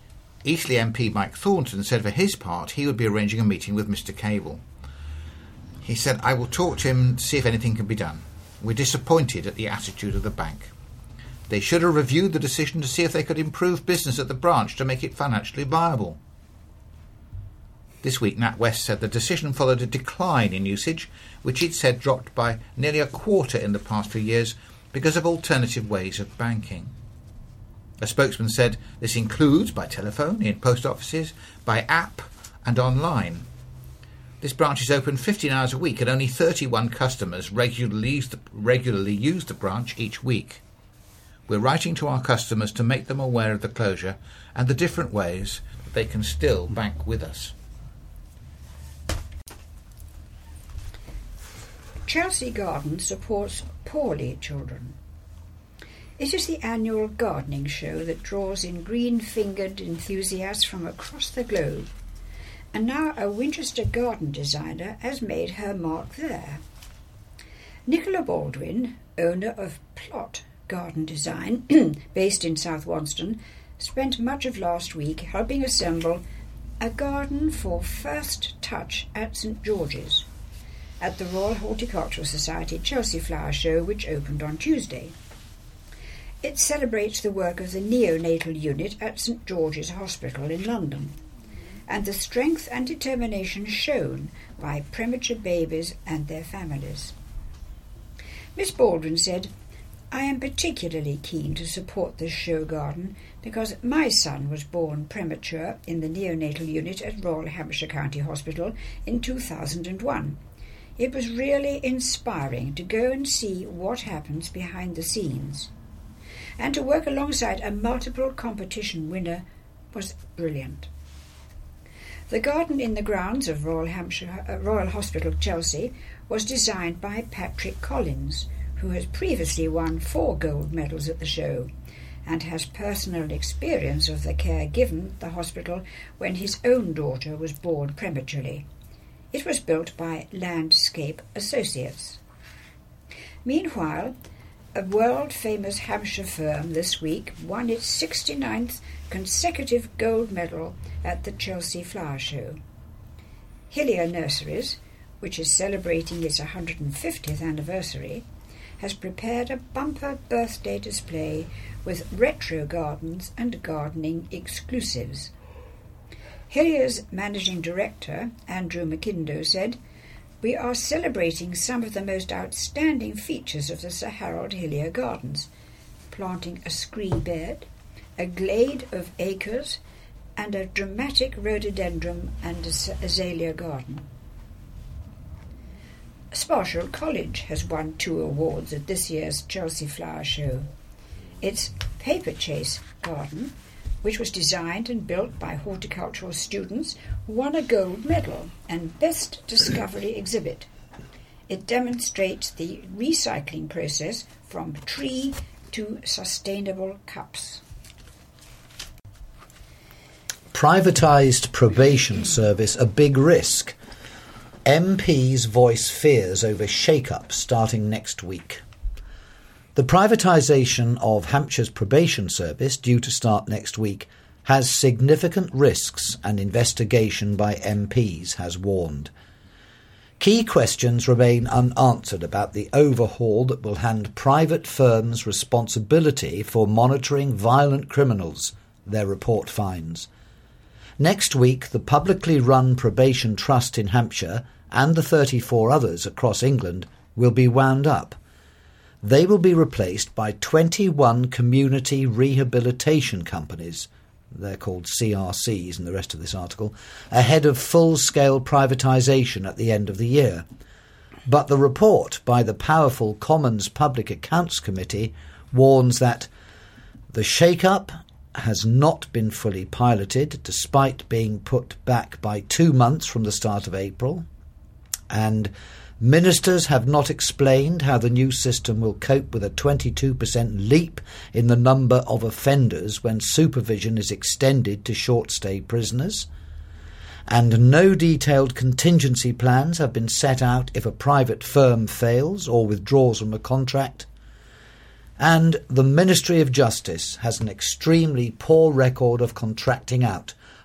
Eastleigh MP Mike Thornton said for his part he would be arranging a meeting with Mr Cable. He said, "I will talk to him to see if anything can be done. We're disappointed at the attitude of the bank. They should have reviewed the decision to see if they could improve business at the branch to make it financially viable." This week, NatWest said the decision followed a decline in usage, which it said dropped by nearly a quarter in the past few years because of alternative ways of banking. A spokesman said this includes by telephone, in post offices, by app and online. This branch is open 15 hours a week and only 31 customers regularly use the branch each week. We're writing to our customers to make them aware of the closure and the different ways that they can still bank with us. Chelsea Garden supports poorly children. It is the annual gardening show that draws in green-fingered enthusiasts from across the globe, and now a Winchester garden designer has made her mark there. Nicola Baldwin, owner of Plot Garden Design, based in South Wonston, spent much of last week helping assemble a garden for first touch at St George's, at the Royal Horticultural Society Chelsea Flower Show, which opened on Tuesday. It celebrates the work of the neonatal unit at St George's Hospital in London, and the strength and determination shown by premature babies and their families. Miss Baldwin said, "I am particularly keen to support this show garden because my son was born premature in the neonatal unit at Royal Hampshire County Hospital in 2001. It was really inspiring to go and see what happens behind the scenes. And to work alongside a multiple competition winner was brilliant." The garden in the grounds of Royal Hospital Chelsea was designed by Patrick Collins, who has previously won 4 gold medals at the show and has personal experience of the care given the hospital when his own daughter was born prematurely. It was built by Landscape Associates. Meanwhile, a world-famous Hampshire firm this week won its 69th consecutive gold medal at the Chelsea Flower Show. Hillier Nurseries, which is celebrating its 150th anniversary, has prepared a bumper birthday display with retro gardens and gardening exclusives. Hillier's managing director, Andrew McIndoe, said, "We are celebrating some of the most outstanding features of the Sir Harold Hillier Gardens, planting a scree bed, a glade of acres, and a dramatic rhododendron and azalea garden." Sparshall College has won 2 awards at this year's Chelsea Flower Show. Its Paper Chase Garden, which was designed and built by horticultural students, won a gold medal and Best Discovery exhibit. It demonstrates the recycling process from tree to sustainable cups. Privatised probation service a big risk. MPs voice fears over shake-up starting next week. The privatisation of Hampshire's probation service, due to start next week, has significant risks, and investigation by MPs has warned. Key questions remain unanswered about the overhaul that will hand private firms responsibility for monitoring violent criminals, their report finds. Next week, the publicly run probation trust in Hampshire and the 34 others across England will be wound up. They will be replaced by 21 community rehabilitation companies, they're called CRCs in the rest of this article, ahead of full-scale privatisation at the end of the year. But the report by the powerful Commons Public Accounts Committee warns that the shake-up has not been fully piloted, despite being put back by 2 months from the start of April, and ministers have not explained how the new system will cope with a 22% leap in the number of offenders when supervision is extended to short-stay prisoners, and no detailed contingency plans have been set out if a private firm fails or withdraws from a contract, and the Ministry of Justice has an extremely poor record of contracting out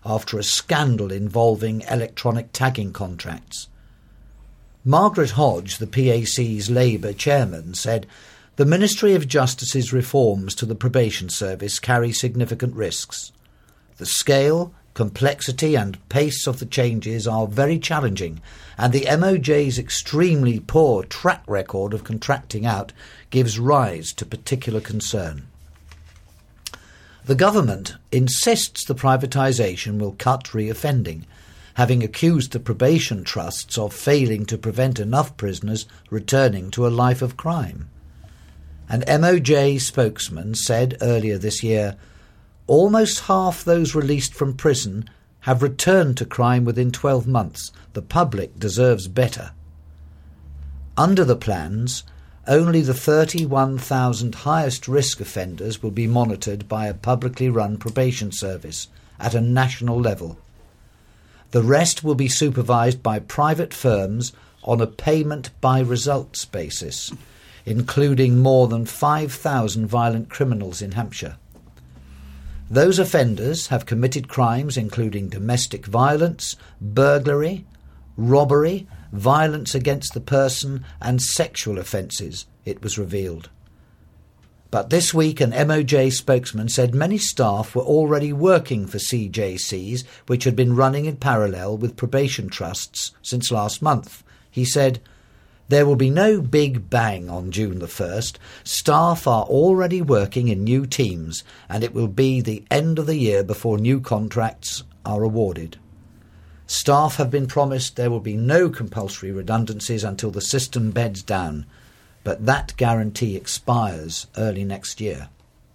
after a scandal involving electronic tagging contracts. Margaret Hodge, the PAC's Labour chairman, said, "The Ministry of Justice's reforms to the probation service carry significant risks. The scale, complexity and pace of the changes are very challenging, and the MOJ's extremely poor track record of contracting out gives rise to particular concern." The government insists the privatisation will cut reoffending, having accused the probation trusts of failing to prevent enough prisoners returning to a life of crime. An MOJ spokesman said earlier this year, "Almost half those released from prison have returned to crime within 12 months. The public deserves better." Under the plans, only the 31,000 highest risk offenders will be monitored by a publicly run probation service at a national level. The rest will be supervised by private firms on a payment-by-results basis, including more than 5,000 violent criminals in Hampshire. Those offenders have committed crimes including domestic violence, burglary, robbery, violence against the person and sexual offences, it was revealed. But this week an MOJ spokesman said many staff were already working for CJCs, which had been running in parallel with probation trusts since last month. He said, "There will be no big bang on June the 1st. Staff are already working in new teams, and it will be the end of the year before new contracts are awarded. Staff have been promised there will be no compulsory redundancies until the system beds down, but that guarantee expires early next year."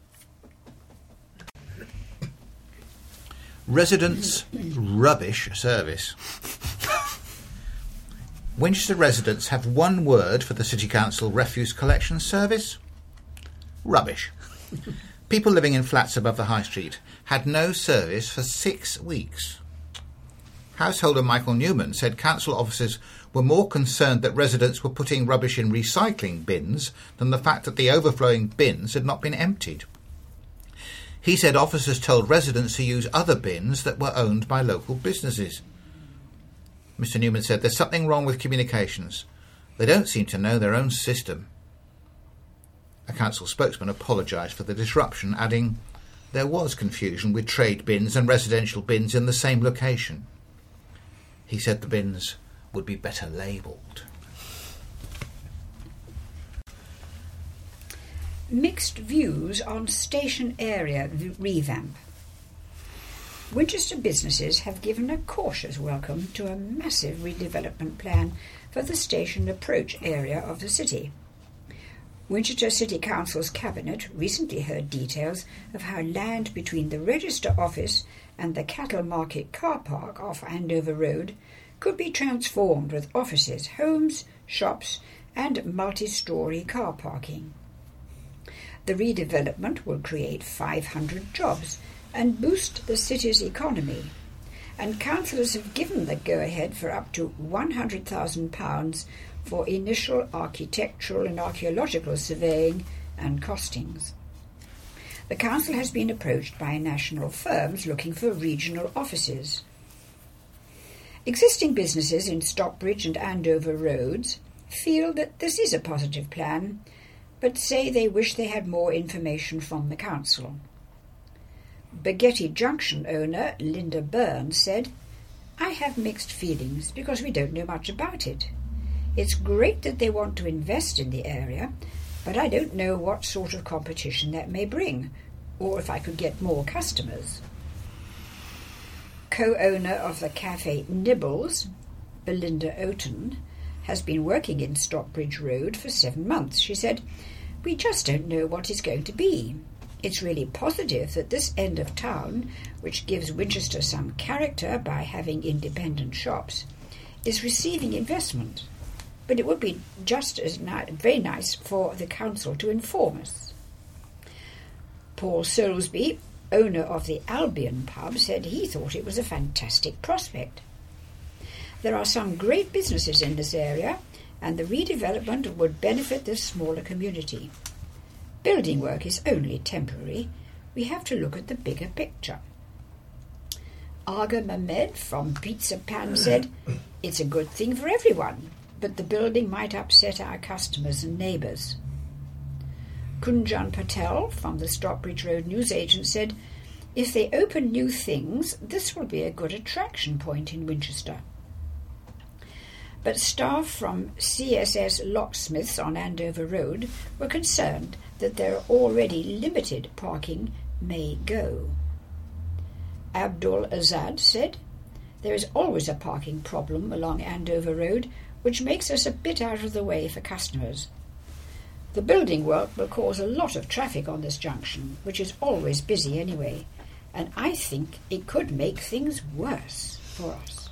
Residents' rubbish service. Winchester residents have one word for the City Council refuse collection service: rubbish. People living in flats above the High Street had no service for 6 weeks. Householder Michael Newman said council officers were more concerned that residents were putting rubbish in recycling bins than the fact that the overflowing bins had not been emptied. He said officers told residents to use other bins that were owned by local businesses. Mr. Newman said there's something wrong with communications. They don't seem to know their own system. A council spokesman apologised for the disruption, adding there was confusion with trade bins and residential bins in the same location. He said the bins would be better labelled. Mixed views on station area revamp. Winchester businesses have given a cautious welcome to a massive redevelopment plan for the station approach area of the city. Winchester City Council's Cabinet recently heard details of how land between the Register Office and the Cattle Market car park off Andover Road could be transformed with offices, homes, shops and multi-storey car parking. The redevelopment will create 500 jobs and boost the city's economy, and councillors have given the go-ahead for up to £100,000 for initial architectural and archaeological surveying and costings. The council has been approached by national firms looking for regional offices. Existing businesses in Stockbridge and Andover Roads feel that this is a positive plan, but say they wish they had more information from the council. Baghetti Junction owner Linda Byrne said, "I have mixed feelings because we don't know much about it. It's great that they want to invest in the area, but I don't know what sort of competition that may bring, or if I could get more customers." Co-owner of the cafe Nibbles, Belinda Oaten, has been working in Stockbridge Road for 7 months. She said, "We just don't know what it's going to be. It's really positive that this end of town, which gives Winchester some character by having independent shops, is receiving investment. But it would be just as very nice for the council to inform us." Paul Soulsby, owner of the Albion pub, said he thought it was a fantastic prospect. "There are some great businesses in this area, and the redevelopment would benefit this smaller community. Building work is only temporary. We have to look at the bigger picture." Aga Mehmed from Pizza Pan said, "It's a good thing for everyone, but the building might upset our customers and neighbours." Kunjan Patel from the Stockbridge Road newsagent said, "If they open new things, this will be a good attraction point in Winchester." But staff from CSS Locksmiths on Andover Road were concerned that their already limited parking may go. Abdul Azad said, "There is always a parking problem along Andover Road, which makes us a bit out of the way for customers. The building work will cause a lot of traffic on this junction, which is always busy anyway, and I think it could make things worse for us."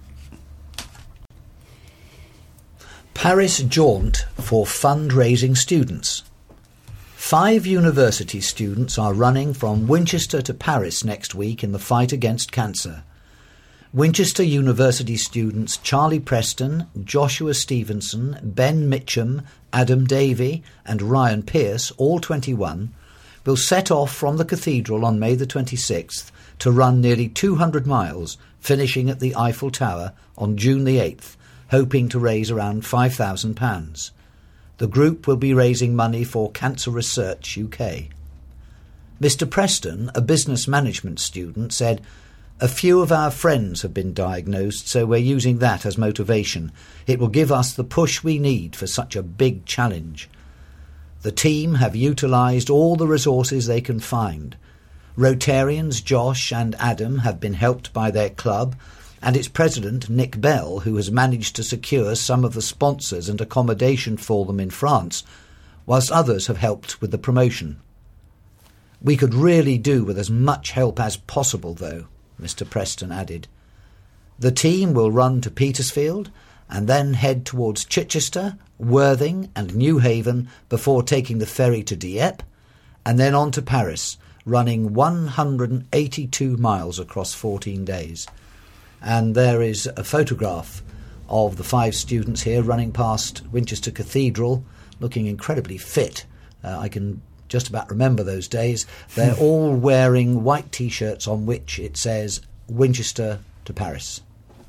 Paris jaunt for fundraising students. 5 university students are running from Winchester to Paris next week in the fight against cancer. Winchester University students Charlie Preston, Joshua Stevenson, Ben Mitchum, Adam Davey and Ryan Pearce, all 21, will set off from the cathedral on May the 26th to run nearly 200 miles, finishing at the Eiffel Tower on June the 8th, hoping to raise around £5,000. The group will be raising money for Cancer Research UK. Mr. Preston, a business management student, said, "A few of our friends have been diagnosed, so we're using that as motivation. It will give us the push we need for such a big challenge." The team have utilised all the resources they can find. Rotarians Josh and Adam have been helped by their club, and its president, Nick Bell, who has managed to secure some of the sponsors and accommodation for them in France, whilst others have helped with the promotion. "We could really do with as much help as possible, though," Mr. Preston added. The team will run to Petersfield and then head towards Chichester, Worthing and Newhaven before taking the ferry to Dieppe, and then on to Paris, running 182 miles across 14 days. And there is a photograph of the 5 students here running past Winchester Cathedral, looking incredibly fit. I can just about remember those days. They're all wearing white T-shirts on which it says Winchester to Paris.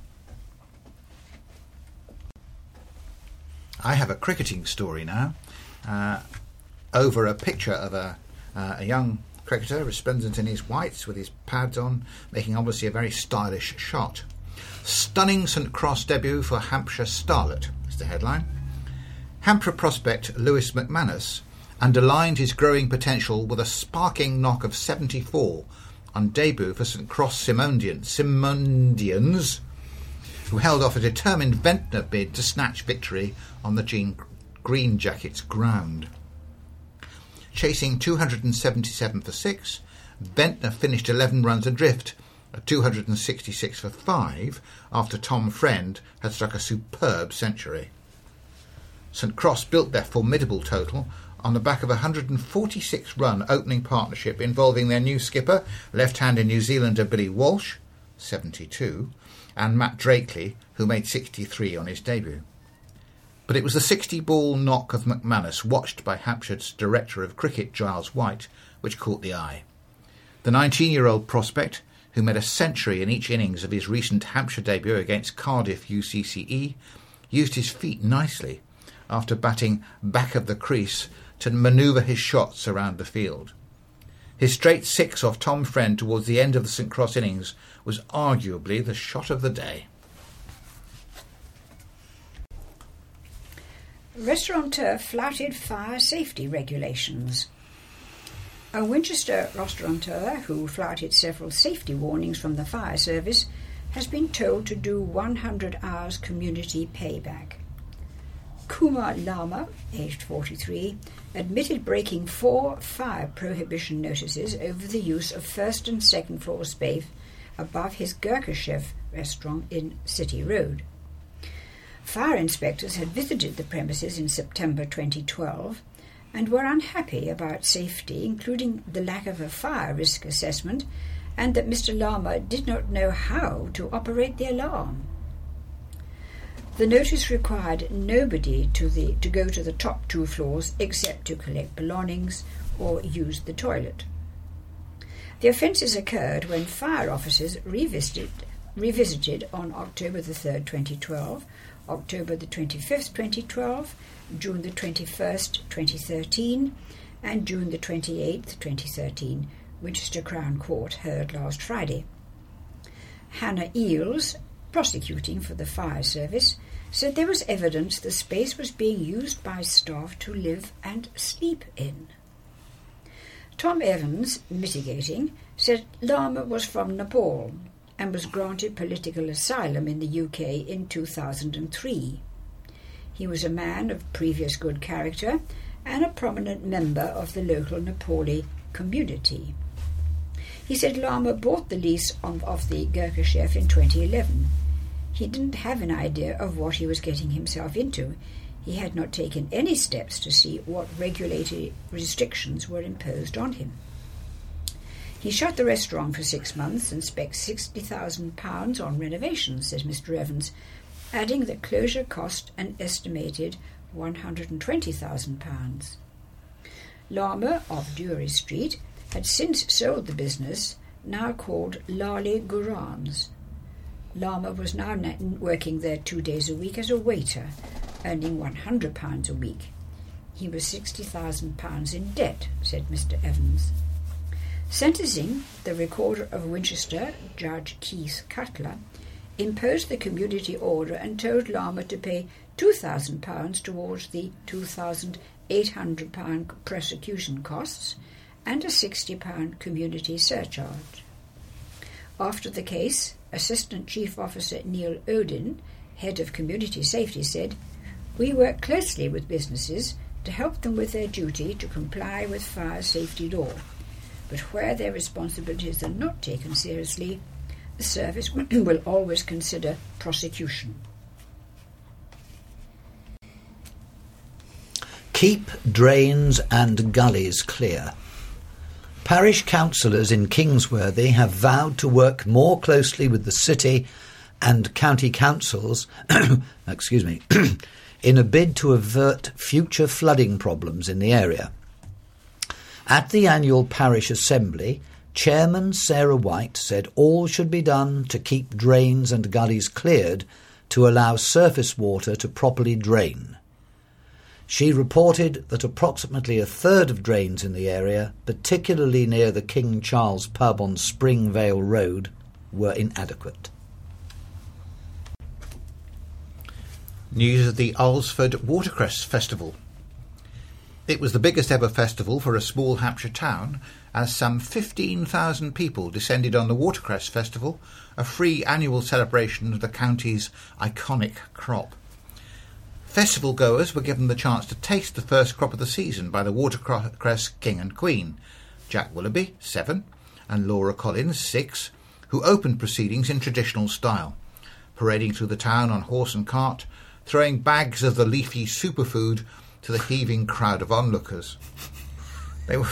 I have a cricketing story now. Over a picture of a young cricketer resplendent in his whites with his pads on, making obviously a very stylish shot. "Stunning St Cross debut for Hampshire Starlet" is the headline. Hampshire prospect Lewis McManus underlined his growing potential with a sparking knock of 74 on debut for St Cross Simondians, who held off a determined Ventnor bid to snatch victory on the Green Jackets ground. Chasing 277 for 6, Ventnor finished 11 runs adrift at 266 for 5 after Tom Friend had struck a superb century. St Cross built their formidable total on the back of a 146-run opening partnership involving their new skipper, left-hander New Zealander Billy Walsh, 72, and Matt Drakeley, who made 63 on his debut. But it was the 60-ball knock of McManus, watched by Hampshire's Director of Cricket, Giles White, which caught the eye. The 19-year-old prospect, who made a century in each innings of his recent Hampshire debut against Cardiff UCCE, used his feet nicely after batting back of the crease to manoeuvre his shots around the field. His straight 6 off Tom Friend towards the end of the St Cross innings was arguably the shot of the day. Restaurateur flouted fire safety regulations. A Winchester restaurateur who flouted several safety warnings from the fire service has been told to do 100 hours community payback. Kumar Lama, aged 43, admitted breaking 4 fire prohibition notices over the use of first and second floor space above his Gurkhashev restaurant in City Road. Fire inspectors had visited the premises in September 2012 and were unhappy about safety, including the lack of a fire risk assessment and that Mr. Lama did not know how to operate the alarm. The notice required nobody to go to the top 2 floors except to collect belongings or use the toilet. The offences occurred when fire officers revisited on October the 3rd, 2012, October the 25th, 2012, June the 21st, 2013, and June the 28th, 2013, Winchester Crown Court heard last Friday. Hannah Eales, prosecuting for the fire service, said there was evidence the space was being used by staff to live and sleep in. Tom Evans, mitigating, said Lama was from Nepal and was granted political asylum in the UK in 2003. He was a man of previous good character and a prominent member of the local Nepali community. He said Lama bought the lease of the Gurkha chef in 2011. He didn't have an idea of what he was getting himself into. He had not taken any steps to see what regulatory restrictions were imposed on him. He shut the restaurant for 6 months and spent £60,000 on renovations, says Mr. Evans, adding that closure cost an estimated £120,000. Lama of Dury Street had since sold the business, now called Lale Gurans. Lama was now working there 2 days a week as a waiter, earning £100 a week. He was £60,000 in debt, said Mr. Evans. Sentencing, the Recorder of Winchester, Judge Keith Cutler, imposed the community order and told Lama to pay £2,000 towards the £2,800 prosecution costs and a £60 community surcharge. After the case, Assistant Chief Officer Neil Odin, Head of Community Safety, said, "We work closely with businesses to help them with their duty to comply with fire safety law. But where their responsibilities are not taken seriously, the service will always consider prosecution." Keep drains and gullies clear. Parish councillors in Kingsworthy have vowed to work more closely with the city and county councils in a bid to avert future flooding problems in the area. At the annual parish assembly, Chairman Sarah White said all should be done to keep drains and gullies cleared to allow surface water to properly drain. She reported that approximately a third of drains in the area, particularly near the King Charles pub on Springvale Road, were inadequate. News of the Alresford Watercress Festival. It was the biggest ever festival for a small Hampshire town, as some 15,000 people descended on the Watercress Festival, a free annual celebration of the county's iconic crop. Festival goers were given the chance to taste the first crop of the season by the Watercress King and Queen, Jack Willoughby, 7, and Laura Collins, 6, who opened proceedings in traditional style, parading through the town on horse and cart, throwing bags of the leafy superfood to the heaving crowd of onlookers. They were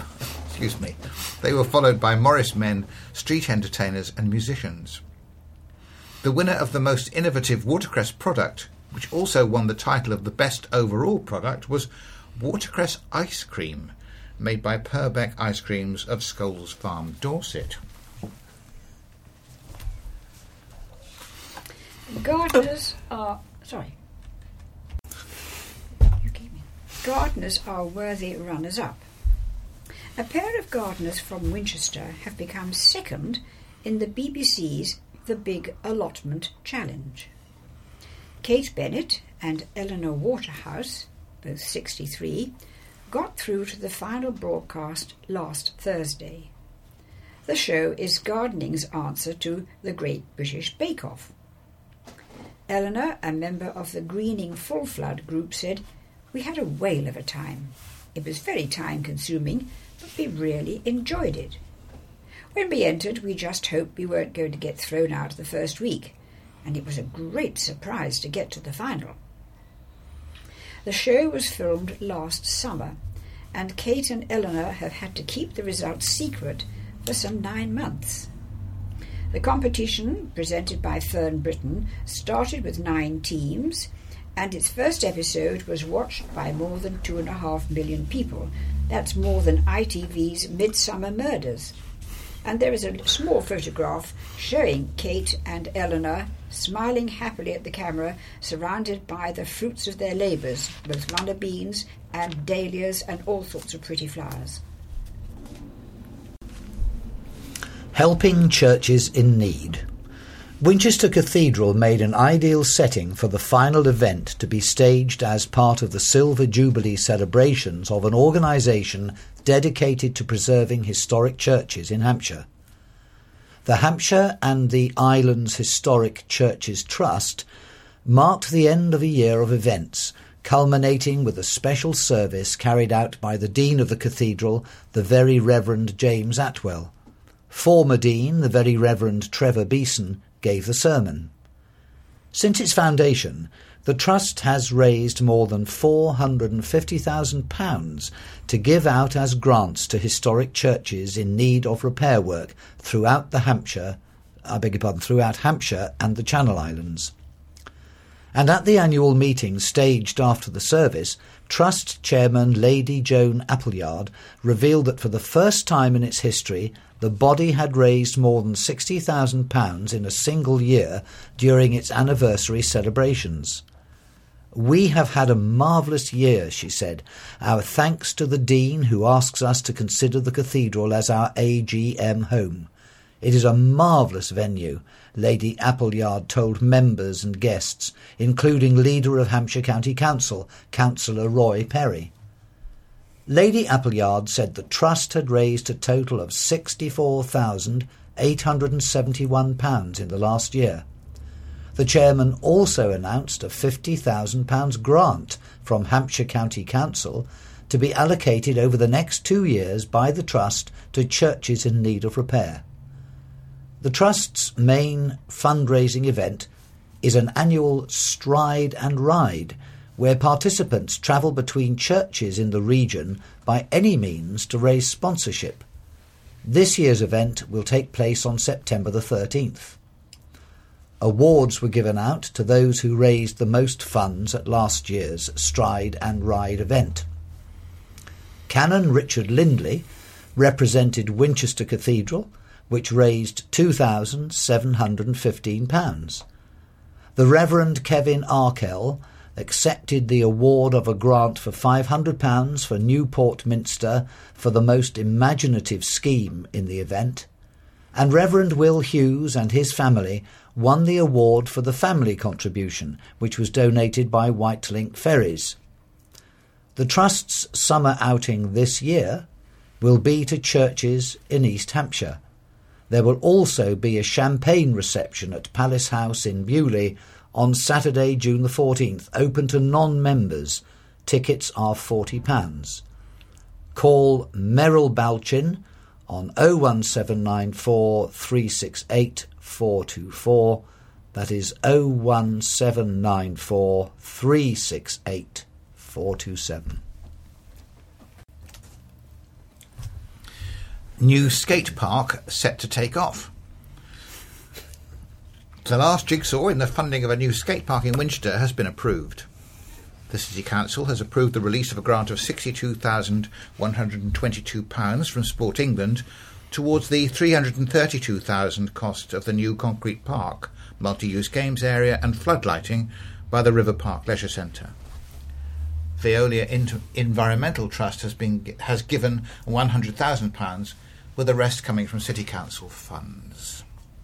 followed by Morris men, street entertainers and musicians. The winner of the most innovative watercress product, which also won the title of the best overall product, was watercress ice cream, made by Purbeck Ice Creams of Scholes Farm, Dorset. Gardeners are worthy runners-up. A pair of gardeners from Winchester have become second in the BBC's The Big Allotment Challenge. Kate Bennett and Eleanor Waterhouse, both 63, got through to the final broadcast last Thursday. The show is gardening's answer to the Great British Bake Off. Eleanor, a member of the Greening Full Flood group, said, "We had a whale of a time. It was very time-consuming, but we really enjoyed it. When we entered, we just hoped we weren't going to get thrown out the first week, and it was a great surprise to get to the final." The show was filmed last summer, and Kate and Eleanor have had to keep the results secret for some 9 months. The competition, presented by Fern Britton, started with 9 teams, and its first episode was watched by more than 2.5 million people. That's more than ITV's Midsummer Murders. And there is a small photograph showing Kate and Eleanor smiling happily at the camera, surrounded by the fruits of their labours, both runner beans and dahlias and all sorts of pretty flowers. Helping churches in need. Winchester Cathedral made an ideal setting for the final event to be staged as part of the Silver Jubilee celebrations of an organisation dedicated to preserving historic churches in Hampshire. The Hampshire and the Islands Historic Churches Trust marked the end of a year of events, culminating with a special service carried out by the Dean of the Cathedral, the Very Reverend James Atwell. Former Dean, the Very Reverend Trevor Beeson, gave the sermon. Since its foundation, the Trust has raised more than £450,000 to give out as grants to historic churches in need of repair work throughout Hampshire and the Channel Islands. And at the annual meeting staged after the service, Trust Chairman Lady Joan Appleyard revealed that for the first time in its history, the body had raised more than £60,000 in a single year during its anniversary celebrations. "We have had a marvellous year," she said. "Our thanks to the Dean, who asks us to consider the cathedral as our AGM home. It is a marvellous venue," Lady Appleyard told members and guests, including leader of Hampshire County Council, Councillor Roy Perry. Lady Appleyard said the Trust had raised a total of £64,871 in the last year. The chairman also announced a £50,000 grant from Hampshire County Council to be allocated over the next 2 years by the Trust to churches in need of repair. The Trust's main fundraising event is an annual Stride and Ride, where participants travel between churches in the region by any means to raise sponsorship. This year's event will take place on September the 13th. Awards were given out to those who raised the most funds at last year's Stride and Ride event. Canon Richard Lindley represented Winchester Cathedral, which raised £2,715. The Reverend Kevin Arkell accepted the award of a grant for £500 for Newport Minster for the most imaginative scheme in the event, and Reverend Will Hughes and his family won the award for the family contribution, which was donated by Whitelink Ferries. The Trust's summer outing this year will be to churches in East Hampshire. There will also be a champagne reception at Palace House in Bewley on Saturday, June the 14th, open to non-members. Tickets are £40. Call Merrill Balchin on 01794 368 424. That is 01794 368 427. New skate park set to take off. The last jigsaw in the funding of a new skate park in Winchester has been approved. The City Council has approved the release of a grant of £62,122 from Sport England towards the £332,000 cost of the new concrete park, multi-use games area and floodlighting by the River Park Leisure Centre. Veolia Environmental Trust has given £100,000, with the rest coming from City Council funds.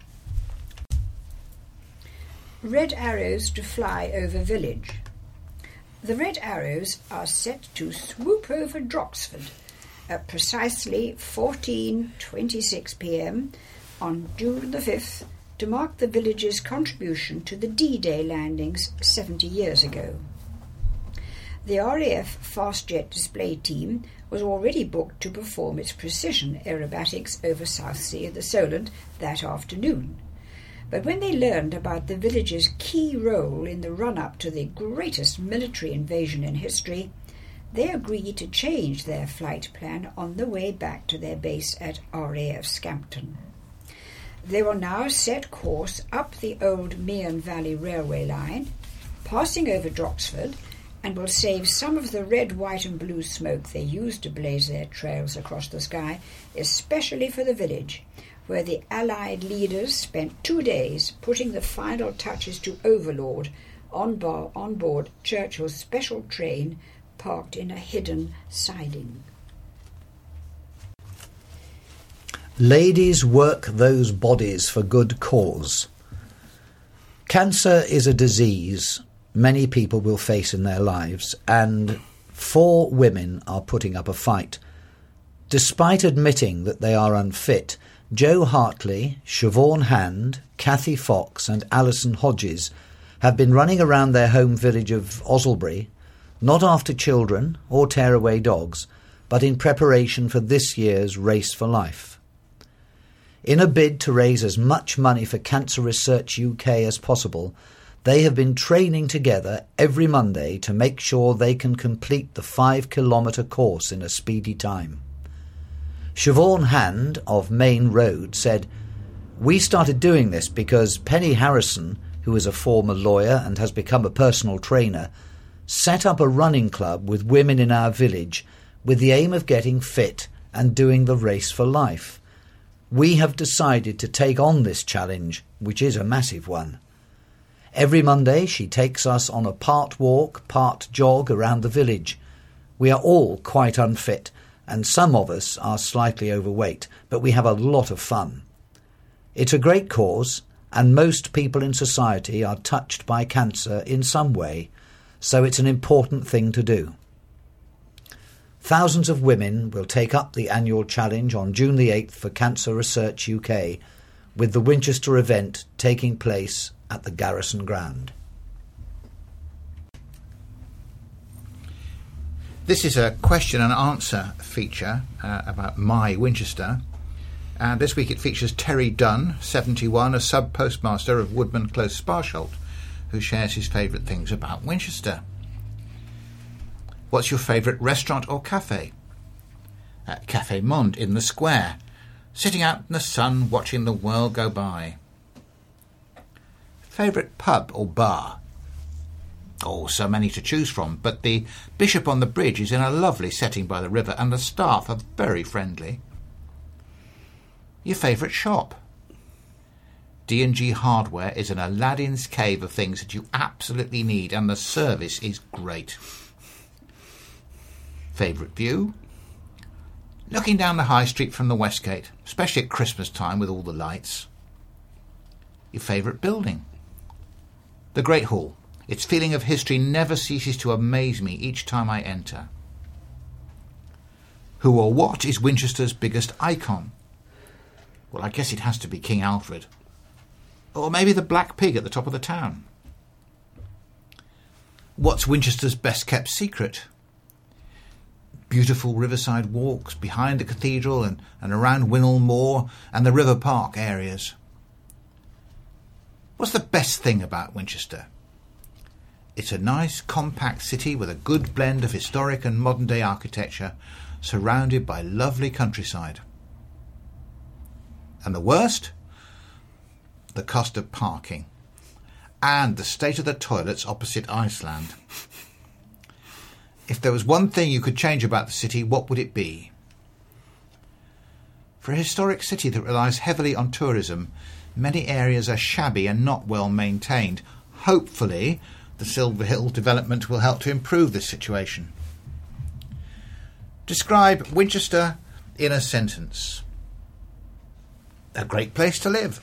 Red arrows to fly over village. The red arrows are set to swoop over Droxford at precisely 14:26 p.m. on June the 5th to mark the village's contribution to the D-Day landings 70 years ago. The RAF Fast Jet Display Team was already booked to perform its precision aerobatics over Southsea and the Solent that afternoon. But when they learned about the village's key role in the run-up to the greatest military invasion in history, they agreed to change their flight plan on the way back to their base at RAF Scampton. They will now set course up the old Meon Valley Railway line, passing over Droxford and will save some of the red, white and blue smoke they use to blaze their trails across the sky, especially for the village, where the Allied leaders spent 2 days putting the final touches to Overlord on board Churchill's special train parked in a hidden siding. Ladies work those bodies for good cause. Cancer is a disease many people will face in their lives, and 4 women are putting up a fight. Despite admitting that they are unfit, Jo Hartley, Siobhan Hand, Kathy Fox and Alison Hodges have been running around their home village of Osselbury, not after children or tearaway dogs, but in preparation for this year's Race for Life. In a bid to raise as much money for Cancer Research UK as possible, they have been training together every Monday to make sure they can complete the 5-kilometre course in a speedy time. Siobhan Hand of Main Road said, "We started doing this because Penny Harrison, who is a former lawyer and has become a personal trainer, set up a running club with women in our village with the aim of getting fit and doing the Race for Life. We have decided to take on this challenge, which is a massive one. Every Monday she takes us on a part walk, part jog around the village. We are all quite unfit, and some of us are slightly overweight, but we have a lot of fun. It's a great cause, and most people in society are touched by cancer in some way, so it's an important thing to do." Thousands of women will take up the annual challenge on June the 8th for Cancer Research UK, with the Winchester event taking place at the Garrison Ground. This is a question and answer feature about My Winchester. And this week it features Terry Dunn, 71, a sub-postmaster of Woodman Close, Sparsholt, who shares his favourite things about Winchester. What's your favourite restaurant or cafe? Café Monde in the square, sitting out in the sun watching the world go by. Favourite pub or bar? Oh, so many to choose from, but the Bishop on the Bridge is in a lovely setting by the river and the staff are very friendly. Your favourite shop? D&G Hardware is an Aladdin's cave of things that you absolutely need, and the service is great. Favourite view? Looking down the high street from the Westgate, especially at Christmas time with all the lights. Your favourite building? The Great Hall. Its feeling of history never ceases to amaze me each time I enter. Who or what is Winchester's biggest icon? Well, I guess it has to be King Alfred. Or maybe the Black Pig at the top of the town. What's Winchester's best kept secret? Beautiful riverside walks behind the cathedral and around Winnell Moor and the River Park areas. What's the best thing about Winchester? It's a nice, compact city with a good blend of historic and modern-day architecture, surrounded by lovely countryside. And the worst? The cost of parking. And the state of the toilets opposite Iceland. If there was one thing you could change about the city, what would it be? For a historic city that relies heavily on tourism, many areas are shabby and not well maintained. Hopefully, the Silver Hill development will help to improve this situation. Describe Winchester in a sentence. A great place to live.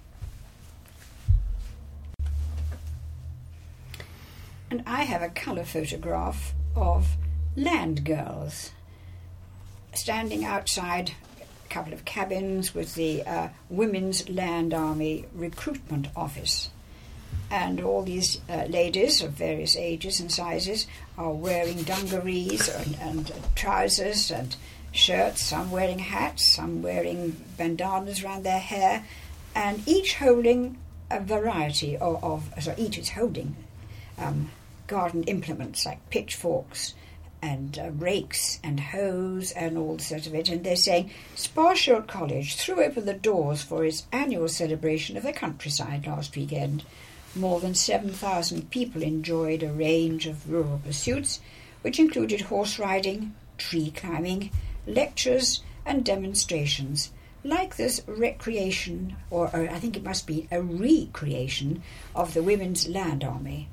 And I have a colour photograph of land girls standing outside a couple of cabins with the Women's Land Army Recruitment Office. And all these ladies of various ages and sizes are wearing dungarees and trousers and shirts, some wearing hats, some wearing bandanas around their hair, and each holding a variety each is holding garden implements like pitchforks and rakes and hoes and all the sort of it. And they're saying Sparsholt College threw open the doors for its annual celebration of the countryside last weekend, more than 7,000 people enjoyed a range of rural pursuits, which included horse riding, tree climbing, lectures and demonstrations, like this recreation, or I think it must be a recreation, of the Women's Land Army.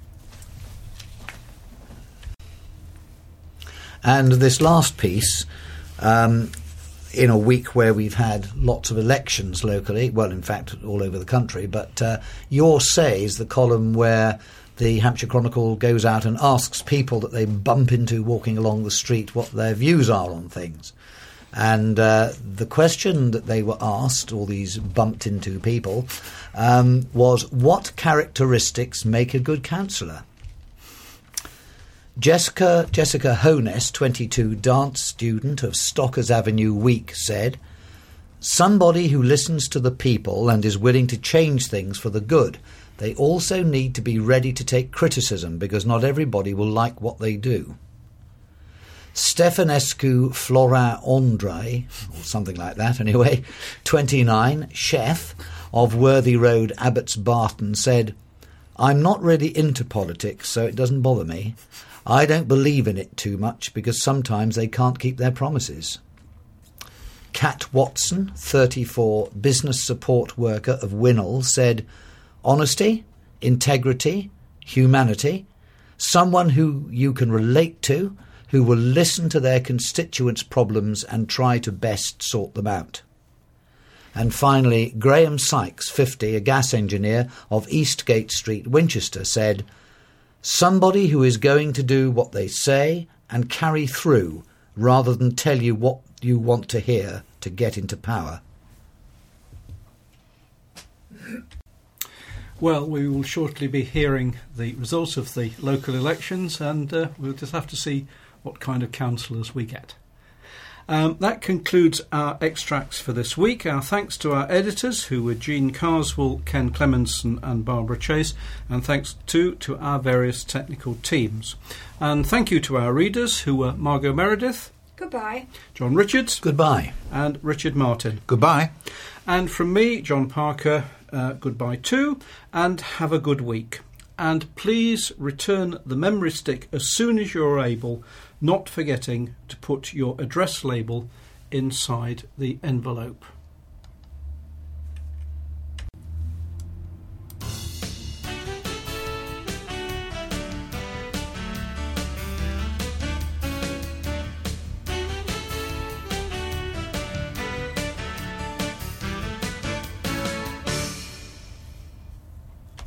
And this last piece, in a week where we've had lots of elections locally, well, in fact, all over the country, but Your Say is the column where the Hampshire Chronicle goes out and asks people that they bump into walking along the street what their views are on things. And the question that they were asked, all these bumped into people, was, what characteristics make a good counsellor? Jessica Honess, 22, dance student of Stockers Avenue Week, said, "Somebody who listens to the people and is willing to change things for the good. They also need to be ready to take criticism because not everybody will like what they do." Stefanescu Florin Andre, or something like that anyway, 29, chef of Worthy Road, Abbots Barton, said, "I'm not really into politics, so it doesn't bother me. I don't believe in it too much because sometimes they can't keep their promises." Kat Watson, 34, business support worker of Winnell, said, "Honesty, integrity, humanity, someone who you can relate to, who will listen to their constituents' problems and try to best sort them out." And finally, Graham Sykes, 50, a gas engineer of Eastgate Street, Winchester, said, "Somebody who is going to do what they say and carry through rather than tell you what you want to hear to get into power." Well, we will shortly be hearing the results of the local elections, and we'll just have to see what kind of councillors we get. That concludes our extracts for this week. Our thanks to our editors, who were Jean Carswell, Ken Clemenson and Barbara Chase, and thanks to our various technical teams. And thank you to our readers, who were Margot Meredith. Goodbye. John Richards. Goodbye. And Richard Martin. Goodbye. And from me, John Parker, goodbye too, and have a good week. And please return the memory stick as soon as you're able, not forgetting to put your address label inside the envelope.